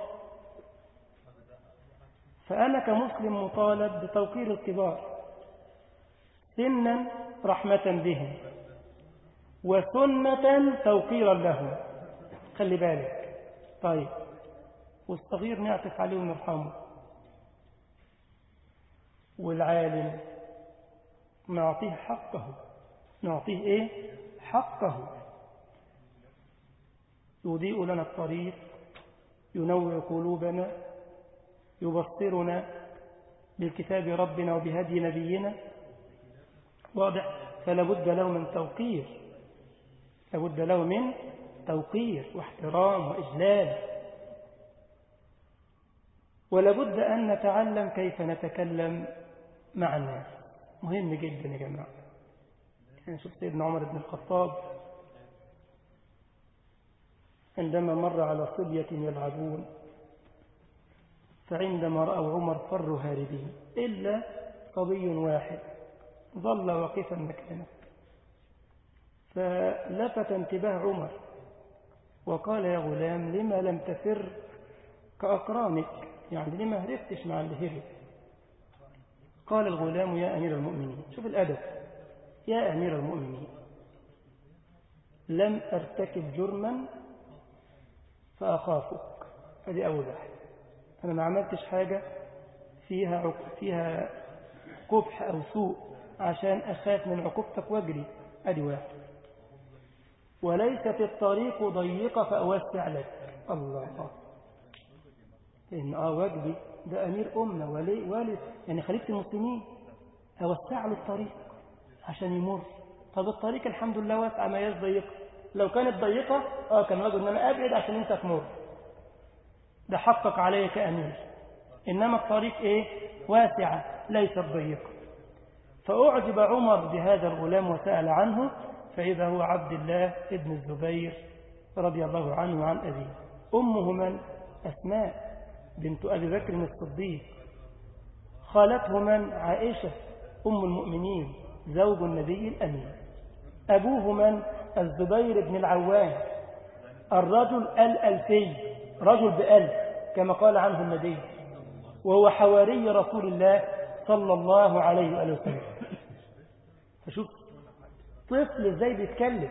فأنا كمسلم مطالب بتوقير الكبار سنا رحمة بهم، وسنة توقيرا لهم. خلي بالك. طيب، والصغير نعطف عليه ونرحمه، والعالم نعطيه حقه. نعطيه إيه؟ حقه. يضيء لنا الطريق، ينوع قلوبنا، يبصرنا بالكتاب ربنا وبهدي نبينا. واضح؟ فلابد له من توقير، لابد له من توقير واحترام وإجلال. ولابد أن نتعلم كيف نتكلم مع الناس. مهم جدا يا جماعة. يعني شوف سيدنا عمر بن الخطاب عندما مر على صبية يلعبون، فعندما رأوا عمر فروا هاربين إلا صبي واحد ظل واقفا مكانه، فلفت انتباه عمر وقال: يا غلام، لما لم تفر كأقرانك؟ يعني لما هربتش مع اللي هرب؟ قال الغلام: يا أمير المؤمنين. شوف الأدب. يا أمير المؤمنين، لم أرتكب جرما فأخافك. هذه أول واحد. أنا ما عملتش حاجة فيها قبح أو سوء عشان أخاف من عقوبتك وأجري. هذه واحد. وليست الطريق ضيقة فأوسع لك. الله. إن واجبي ده أمير أمة والد يعني خليفة المسلمين، أوسع له الطريق عشان يمر. طب الطريق الحمد لله واسعة، ما هياش ضيقة. لو كانت ضيقة كان واجب إن أنا أبعد عشان أنت تمر، ده حقك علي كأمير. إنما الطريق إيه؟ واسعة ليست ضيقة. فأعجب عمر بهذا الغلام وسأل عنه، فإذا هو عبد الله ابن الزبير رضي الله عنه وعن أبيه. أمه من؟ أسماء بنت أبي بكر الصديق. خالته من؟ عائشة أم المؤمنين زوج النبي الأمين. أبوه من؟ الزبير بن العوام، الرجل الألفي، رجل بألف كما قال عنه النبي، وهو حواري رسول الله صلى الله عليه وآله وسلم. فشوف طفل ازاي بيتكلم: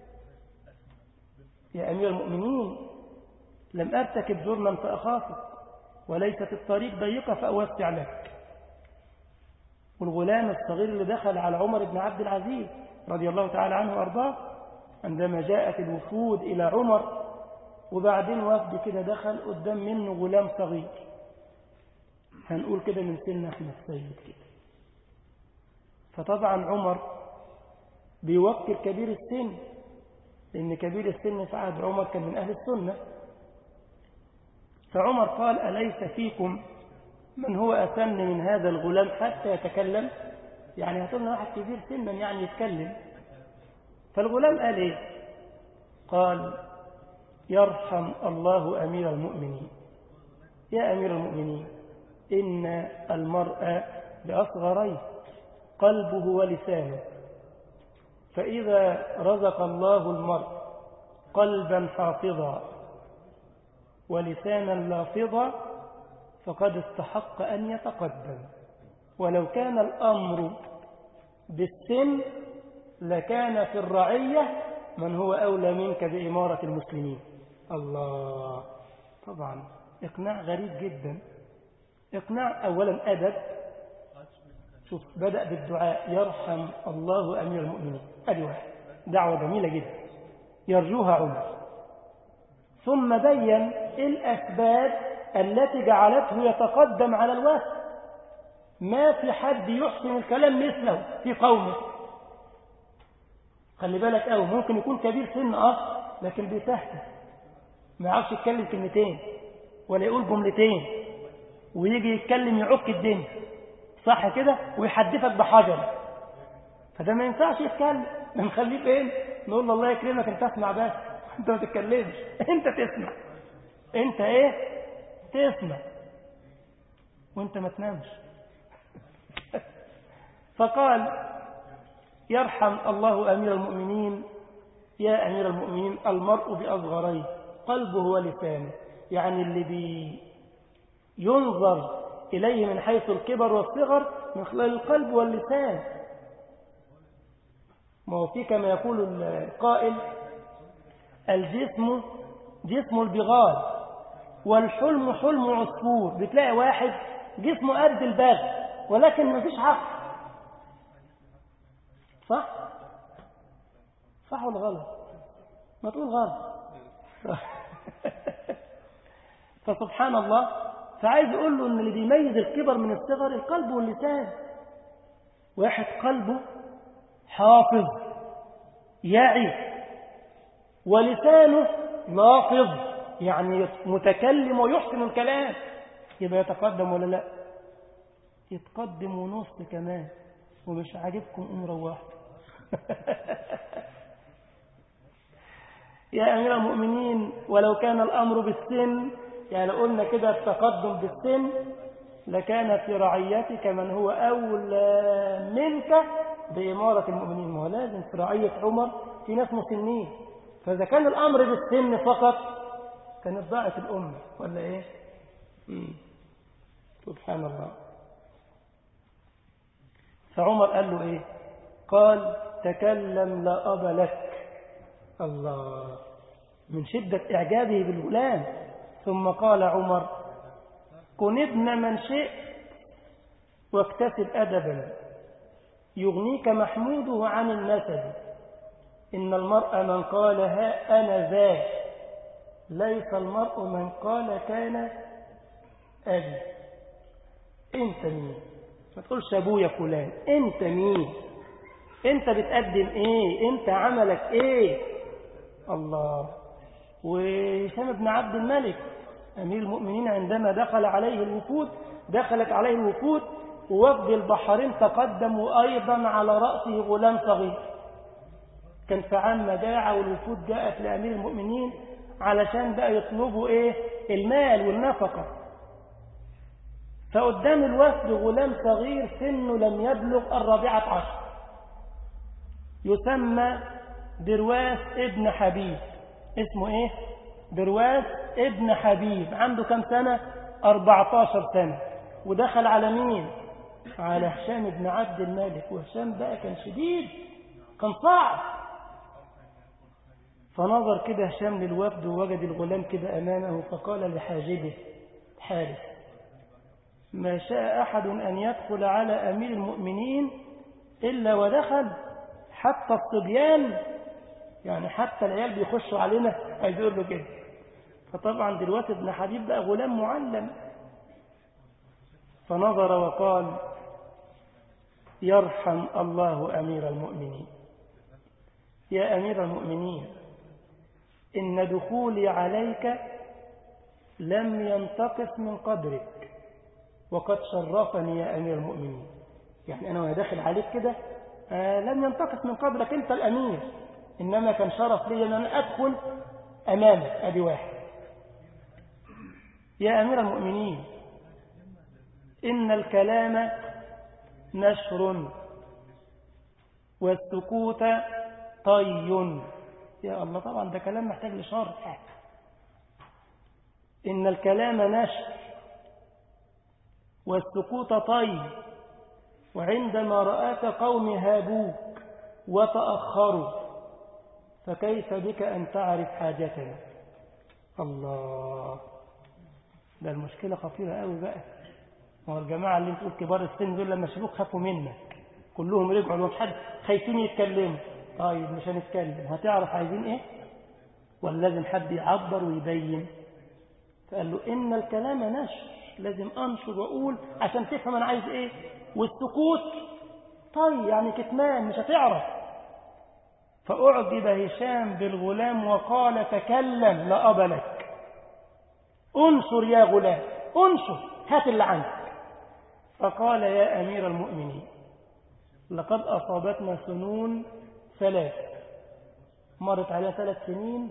يا أمير المؤمنين، لم أرتكب جرما فأخافك، وليست الطريق ضيقة فأوسع لك. والغلام الصغير اللي دخل على عمر بن عبد العزيز رضي الله تعالى عنه وأرضاه عندما جاءت الوفود إلى عمر، وبعدين وفد كده دخل قدام منه غلام صغير، هنقول كده من سن أحمد سيد كده. فطبعا عمر بيوكر كبير السن، لأن كبير السن في عهد عمر كان من أهل السنة. فعمر قال: أليس فيكم من هو أسن من هذا الغلام حتى يتكلم؟ يعني هتقولنا واحد كبير سنا يعني يتكلم. فالغلام قال إيه؟ قال يرحم الله أمير المؤمنين. يا أمير المؤمنين، إن المرء بأصغريه قلبه ولسانه، فإذا رزق الله المرء قلبا حافظا ولسانا لافظا فقد استحق أن يتقدم، ولو كان الأمر بالسن لكان في الرعية من هو أولى منك بإمارة المسلمين. الله، طبعا إقناع غريب جدا. إقناع أولا أدب. شوف، بدأ بالدعاء يرحم الله أمير المؤمنين، أدي واحد، دعوة جميلة جدا يرجوها عمر. ثم بين الأسباب التي جعلته يتقدم على الوفد. ما في حد يحسن الكلام مثله في قومه. خلي بالك أو ممكن يكون كبير سن لكن بيتهته، ما يعرفش يتكلم كلمتين ولا يقول جملتين، ويجي يتكلم يعك الدنيا، صح كده، ويحدثك بحجر. فده ما ينفعش يتكلم. نخليه فين؟ نقول له الله يكرمك انت اسمع بس، انت ما تتكلمش، انت تسمع. انت ايه؟ تسمع وانت ما تنامش. فقال يرحم الله أمير المؤمنين. يا أمير المؤمنين، المرء بأصغريه قلبه ولسانه، يعني اللي ينظر إليه من حيث الكبر والصغر من خلال القلب واللسان. ما هو في كما يقول القائل الجسم جسم البغال والحلم حلم عصفور. بتلاقي واحد جسمه قد البغل ولكن ما فيش عقل. صح؟ صح ولا غلط؟ ما تقول غلط. فسبحان الله، فعايز يقول له ان اللي بيميز الكبر من الصغر القلب واللسان. واحد قلبه حافظ يعي ولسانه لافظ، يعني متكلم ويحسن الكلام، يبقى يتقدم ولا لا؟ يتقدم ونص كمان. ومش عاجبكم روحوا. يا أمير المؤمنين، ولو كان الأمر بالسن، يعني قلنا كده التقدم بالسن، لكان في رعيتك من هو أولى منك بإمارة المؤمنين. ما هو لازم في رعية عمر في ناس مسنين، فإذا كان الأمر بالسن فقط كانت ضاعت الأمة ولا إيه؟ سبحان الله. فعمر قال له إيه؟ قال تكلم لا أب لك. الله، من شدة إعجابه بالغلام. ثم قال عمر كن ابن من شئت واكتسب أدبا يغنيك محموده عن النسب. إن المرء من قال ها أنا ذا، ليس المرء من قال كان أبي. أنت مين؟ ما تقولش أبويا فلان، أنت مين؟ أنت بتقدم إيه؟ أنت عملك إيه؟ الله. وهشام بن عبد الملك أمير المؤمنين عندما دخلت عليه الوفود ووفد البحرين تقدموا أيضا على رأسه غلام صغير. كان في عام مجاعة والوفود جاءت لأمير المؤمنين علشان بقى يطلبوا إيه؟ المال والنفقة. فقدام الوفد غلام صغير سنه لم يبلغ 14، يسمى درواس ابن حبيب. اسمه ايه؟ درواس ابن حبيب. عنده كم سنة؟ 14 سنة. ودخل على مين؟ على هشام بن عبد الملك. وهشام بقى كان شديد، كان صعب. فنظر كده هشام للوفد ووجد الغلام كده أمامه، فقال لحاجبه حارس ما شاء أحد أن يدخل على أمير المؤمنين إلا ودخل، حتى الصبيان، يعني حتى العيال بيخشوا علينا، عايز يقول له كده. فطبعا دلوقتي ابن حبيب بقى غلام معلم. فنظر وقال يرحم الله أمير المؤمنين. يا أمير المؤمنين، إن دخولي عليك لم ينتقص من قدرك وقد شرفني يا أمير المؤمنين. يعني أنا وأنا داخل عليك كده لم ينتقص من قدرك، أنت الأمير، إنما كان شرف لي أن أنا أدخل أمامك. أدي واحد. يا أمير المؤمنين إن الكلام نشر والسكوت طي. يا الله، طبعا ده كلام محتاج لشرح. إن الكلام نشر والسكوت طي، وعندما رآك قوم هابوك وتأخروا فكيف بك أن تعرف حاجتنا. الله، ده المشكلة خطيرة قوي بقى. ما هو الجماعة اللي بتقول كبار السن دول لما شافوك خافوا منك، كلهم رجعوا لهم حد خايفين يتكلموا. طيب مش هنتكلم، هتعرف عايزين ايه؟ ولا لازم حد يعبر ويبين؟ فقال له إن الكلام نشر، لازم أنشر وأقول عشان تفهم أنا عايز إيه. والسكوت طيب يعني كتمان، مش هتعرف. فأعجب هشام بالغلام وقال تكلم لا أبا لك. انشر يا غلام، انشر، هات اللي عندك. فقال يا أمير المؤمنين لقد أصابتنا سنون 3، مرت عليها 3 سنين.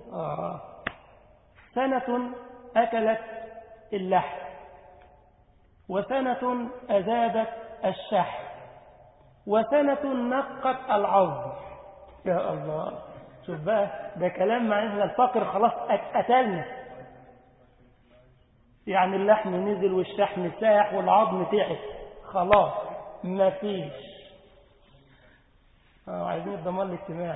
سنة أكلت اللحم، وسنة أذابت الشحم، وسنة نقت العظم. يا الله، شوف بقى، ده كلام مع ان الفقر خلاص قتلنا. يعني اللحم نزل والشحم ساح والعظم تعب، خلاص ما فيش. عايزين الضمان الاجتماعي.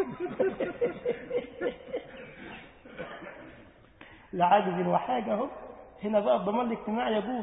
لعاجز وحاجة اهو. هنا بقى الضمان الاجتماعي يجوز.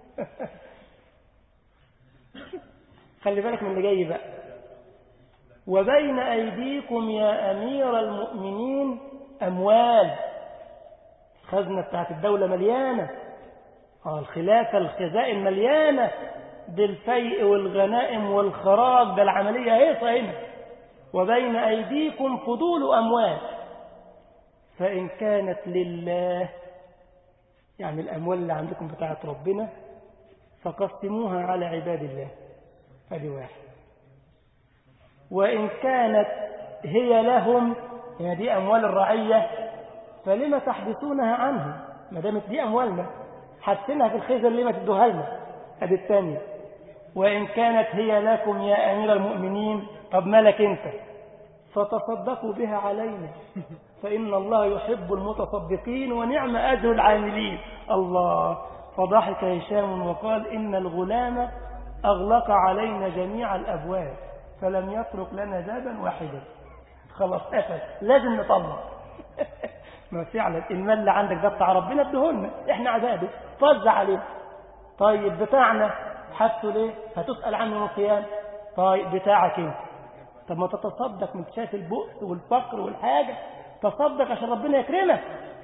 خلي بالك من اللي جاي بقى. وبين أيديكم يا أمير المؤمنين أموال، الخزنة بتاعت الدولة مليانة، الخلافة الخزائن مليانة بالفيء والغنائم والخراج، ده العملية هيصة هنا. وبين أيديكم فضول أموال، فإن كانت لله، يعني الأموال اللي عندكم بتاعت ربنا، فقسموها على عباد الله. هذه واحد. وإن كانت هي لهم، يعني دي أموال الرعية، فلما تحبسونها عنهم؟ ما دامت دي أموالنا حبسنها في الخزن، لما تدوها لنا؟ هذه الثانية. وإن كانت هي لكم يا أمير المؤمنين، طب مالك أنت؟ فتصدقوا بها علينا، فإن الله يحب المتصدقين ونعم أجر العاملين. الله. فضحك هشام وقال إن الغلام أغلق علينا جميع الأبواب فلم يترك لنا بابا واحدا. خلاص قفل، لازم نطلع. ما فعلا المال اللي عندك ده بتاع ربنا، ادهولنا احنا عباده، فوزع عليه. طيب بتاعنا حبسه ليه؟ هتسأل عنه يوم القيامة. طيب بتاعك انت، طب ما تتصدق من شاف البؤس والفقر والحاجة، تصدق عشان ربنا يكرمك.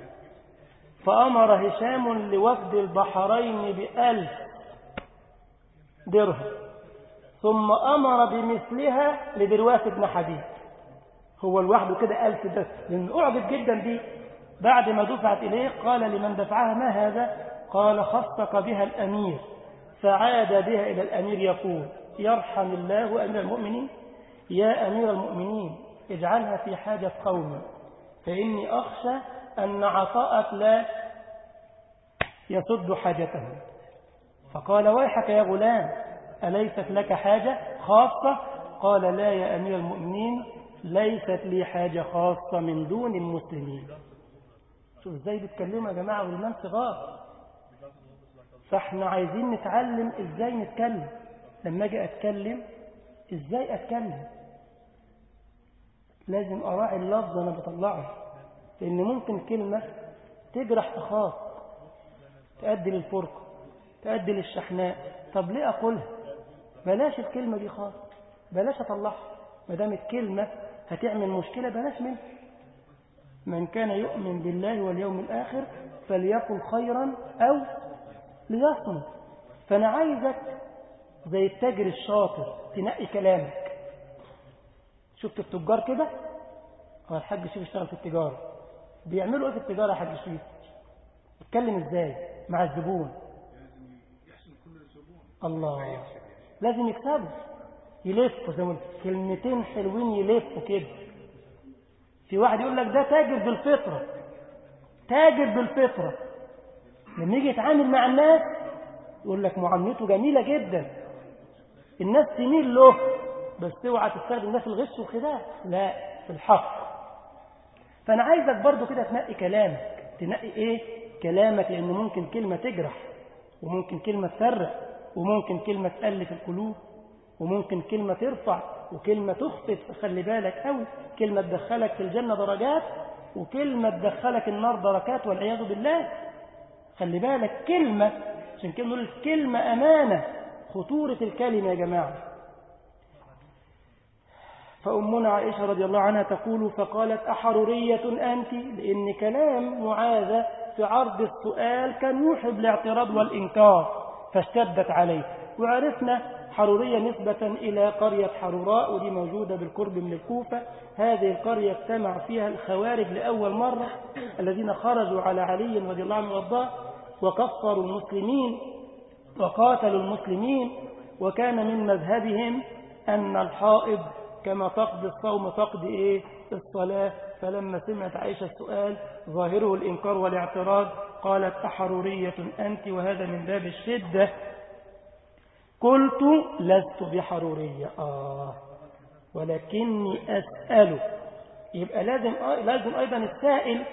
فأمر هشام لوفد البحرين ب1000 درهم، ثم أمر بمثلها لدرواس بن حبيب. هو لوحده كده 1000 درهم، لأنه أعجب جدا دي. بعد ما دفعت إليه قال لمن دفعها ما هذا؟ قال خصك بها الأمير. فعاد بها إلى الأمير يقول يرحم الله أمير المؤمنين، يا أمير المؤمنين اجعلها في حاجة قومي، فإني أخشى أن عطاءك لا يسد حاجتهم. فقال ويحك يا غلام، أليست لك حاجة خاصة؟ قال لا يا أمير المؤمنين، ليست لي حاجة خاصة من دون المسلمين. شوف ازاي بتكلموا يا جماعة، والمان صغار. فاحنا عايزين نتعلم ازاي نتكلم. لما اجي اتكلم ازاي اتكلم، لازم اراعي اللفظ انا بطلعه، لان ممكن كلمة تجرح اخاك، تؤدي للفرقة، تؤدي للشحناء. طب ليه اقولها؟ بلاش الكلمة دي خالص، بلاش اطلعها. ما دام الكلمة هتعمل مشكلة بلاش منها. من كان يؤمن بالله واليوم الآخر فليقل خيرا أو ليصمت. فأنا عايزك زي التاجر الشاطر تنقي كلامك. شفت التجار كده؟ الحاج شريف اشتغل في التجارة، بيعملوا ايه في التجارة يا حاج شريف؟ يتكلم ازاي مع الزبون؟ الله، لازم يكسبوا، يلفوا زي ما كلمتين حلوين، يلفوا كده. في واحد يقول لك ده تاجر بالفطرة، تاجر بالفطرة، لما يجي يتعامل مع الناس يقول لك معاملته جميلة جدا، الناس تميل له، بس اوعى تستخدم ده في الغش والخداع، لا، في الحق. فأنا عايزك برضو كده تنقي كلامك، تنقي إيه كلامك، لأنه ممكن كلمة تجرح، وممكن كلمة تفرق، وممكن كلمة تألف القلوب، وممكن كلمة ترفع وكلمة تخفض. فخلي بالك أوي، كلمة تدخلك في الجنة درجات، وكلمة تدخلك النار دركات والعياذ بالله. خلي بالك كلمة، عشان كده نقول الكلمة أمانة، خطورة الكلمة يا جماعة. فأمنا عائشة رضي الله عنها تقول: فقالت: أحرورية أنت؟ لأن كلام معاذة في عرض السؤال كان يوحي بالاعتراض والإنكار، فاشتدت عليه. وعرفنا حرورية نسبة إلى قرية حروراء، ودي موجودة بالقرب من الكوفة. هذه القرية اجتمع فيها الخوارج لأول مرة، الذين خرجوا على علي رضي الله عنه وارضاه وكفروا المسلمين وقاتلوا المسلمين، وكان من مذهبهم أن الحائض كما تقضي الصوم تقضي الصلاة. فلما سمعت عائشة السؤال ظاهره الإنكار والاعتراض، قالت: أحرورية أنت؟ وهذا من باب الشدة. قلت: لست بحرورية، ولكني أسأل. يبقى لازم أيضا السائل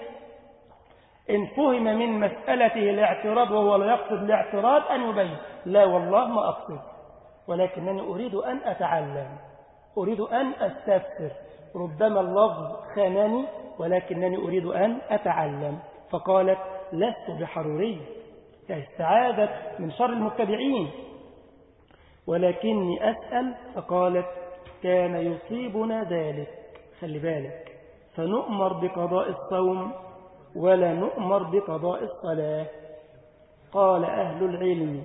إن فهم من مسألته الاعتراض وهو لا يقصد الاعتراض أن يبين: لا والله ما أقصد، ولكنني أريد أن أتعلم، أريد أن أستفسر، ربما اللفظ خانني ولكنني أريد أن أتعلم. فقالت: لست بحرورية، يعني استعاذت من شر المتبعين، ولكني أسأل. فقالت: كان يصيبنا ذلك، خلي بالك، فنؤمر بقضاء الصوم ولا نؤمر بقضاء الصلاة. قال أهل العلم: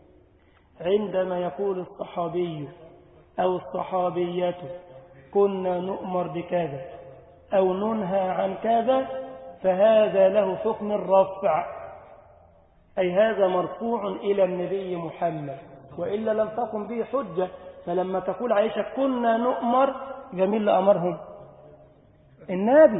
عندما يقول الصحابي أو الصحابية كنا نؤمر بكذا أو ننهى عن كذا، فهذا له حكم الرفع، أي هذا مرفوع إلى النبي محمد، وإلا لم تقم به حجة. فلما تقول عائشة كنا نؤمر، جميل اللي أمرهم النبي،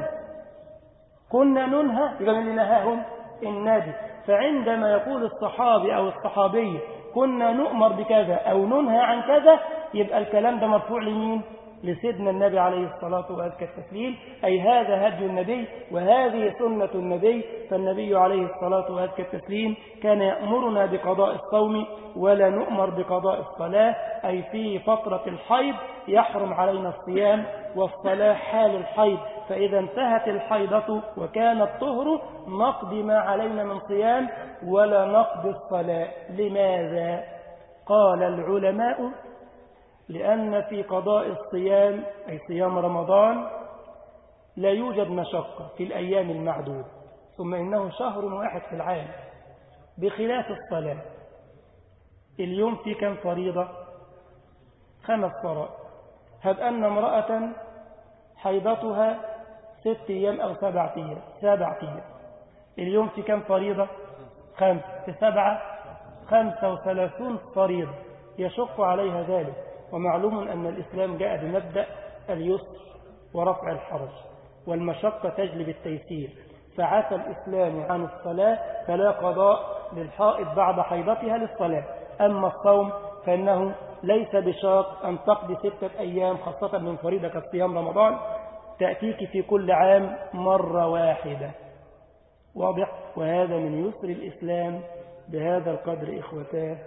كنا ننهى، جميل نهاهم النبي. فعندما يقول الصحابي أو الصحابية كنا نؤمر بكذا أو ننهى عن كذا، يبقى الكلام ده مرفوع لمين؟ لسيدنا النبي عليه الصلاة وأزكى التسليم، أي هذا هدي النبي وهذه سنة النبي. فالنبي عليه الصلاة وأزكى التسليم كان يأمرنا بقضاء الصوم ولا نؤمر بقضاء الصلاة، أي في فترة الحيض يحرم علينا الصيام والصلاة حال الحيض، فإذا انتهت الحيضة وكان الطهر نقضي ما علينا من صيام ولا نقضي الصلاة. لماذا؟ قال العلماء: لأن في قضاء الصيام أي صيام رمضان لا يوجد مشقة في الأيام المعدودة، ثم إنه شهر واحد في العام، بخلاف الصلاة. اليوم في كم فريضة؟ 5 فرائض. هب أن امرأة حيضتها 6 أيام أو 7 أيام، 7 أيام، اليوم في كم فريضة؟ 5 في 7 35 فريضة، يشق عليها ذلك. ومعلوم أن الإسلام جاء بمبدأ اليسر ورفع الحرج، والمشقة تجلب التيسير، فعفى الإسلام عن الصلاة، فلا قضاء للحائض بعد حيضتها للصلاة. أما الصوم فإنه ليس بشاق أن تقضي 6 أيام، خاصة من فريضة كصيام رمضان تأتيك في كل عام مرة واحدة. واضح؟ وهذا من يسر الإسلام. بهذا القدر إخوتاه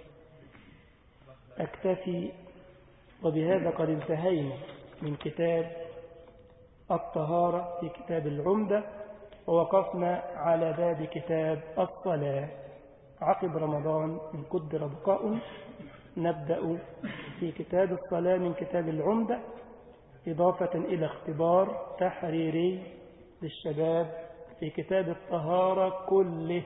أكتفي، وبهذا قد انتهينا من كتاب الطهارة في كتاب العمدة، ووقفنا على باب كتاب الصلاة. عقب رمضان إن قدر بقاء نبدأ في كتاب الصلاة من كتاب العمدة، إضافة إلى اختبار تحريري للشباب في كتاب الطهارة كله،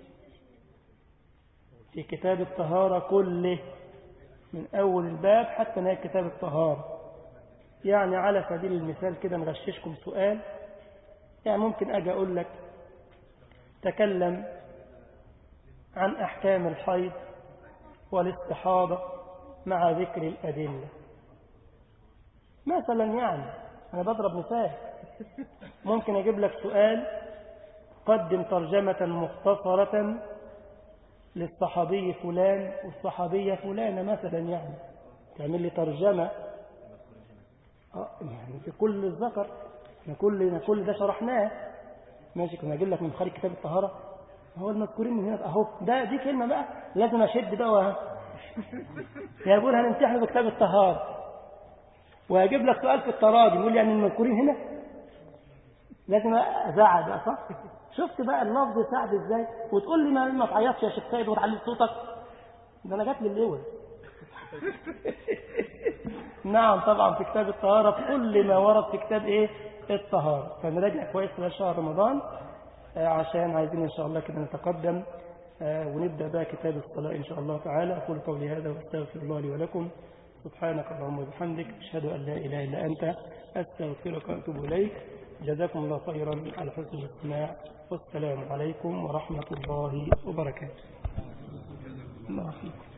في كتاب الطهارة كله من أول الباب حتى نهاية كتاب الطهارة. يعني على سبيل المثال كده نغششكم سؤال، يعني ممكن أجي أقول لك تكلم عن أحكام الحيض والاستحاضة مع ذكر الأدلة مثلا، يعني أنا بضرب مثال، ممكن أجيب لك سؤال: قدم ترجمة مختصرة للصحابي فلان والصحابية فلانة مثلا، يعني تعمل لي ترجمة يعني في كل الذكر. كل ده شرحناه ماشي. كنا أجيب لك من خارج كتاب الطهارة، هو المذكورين من هنا أهو. دي كلمة بقى لازم أشد بقى يا بقول هنمتحن بكتاب الطهارة، وهجيب لك سؤال في التراجم يقول يعني المذكورين هنا، لازم أزعل بقى صح؟ شفت بقى اللفظ يساعد ازاي؟ وتقول لي ما تعيطش يا شيخ سيد وتعلي صوتك، ده انا جات لي الليوه. نعم طبعا في كتاب الطهارة في كل ما ورد في كتاب ايه الطهارة. فنراجع كويس في شهر رمضان عشان عايزين ان شاء الله كده نتقدم ونبدأ بقى كتاب الصلاة ان شاء الله تعالى. اقول قولي هذا واستغفر الله لي ولكم. سبحانك اللهم وبحمدك اشهد ان لا اله الا انت استغفرك واتوب اليك. جزاكم الله خيرا على حسن الاستماع، والسلام عليكم ورحمة الله وبركاته. الله فيكم.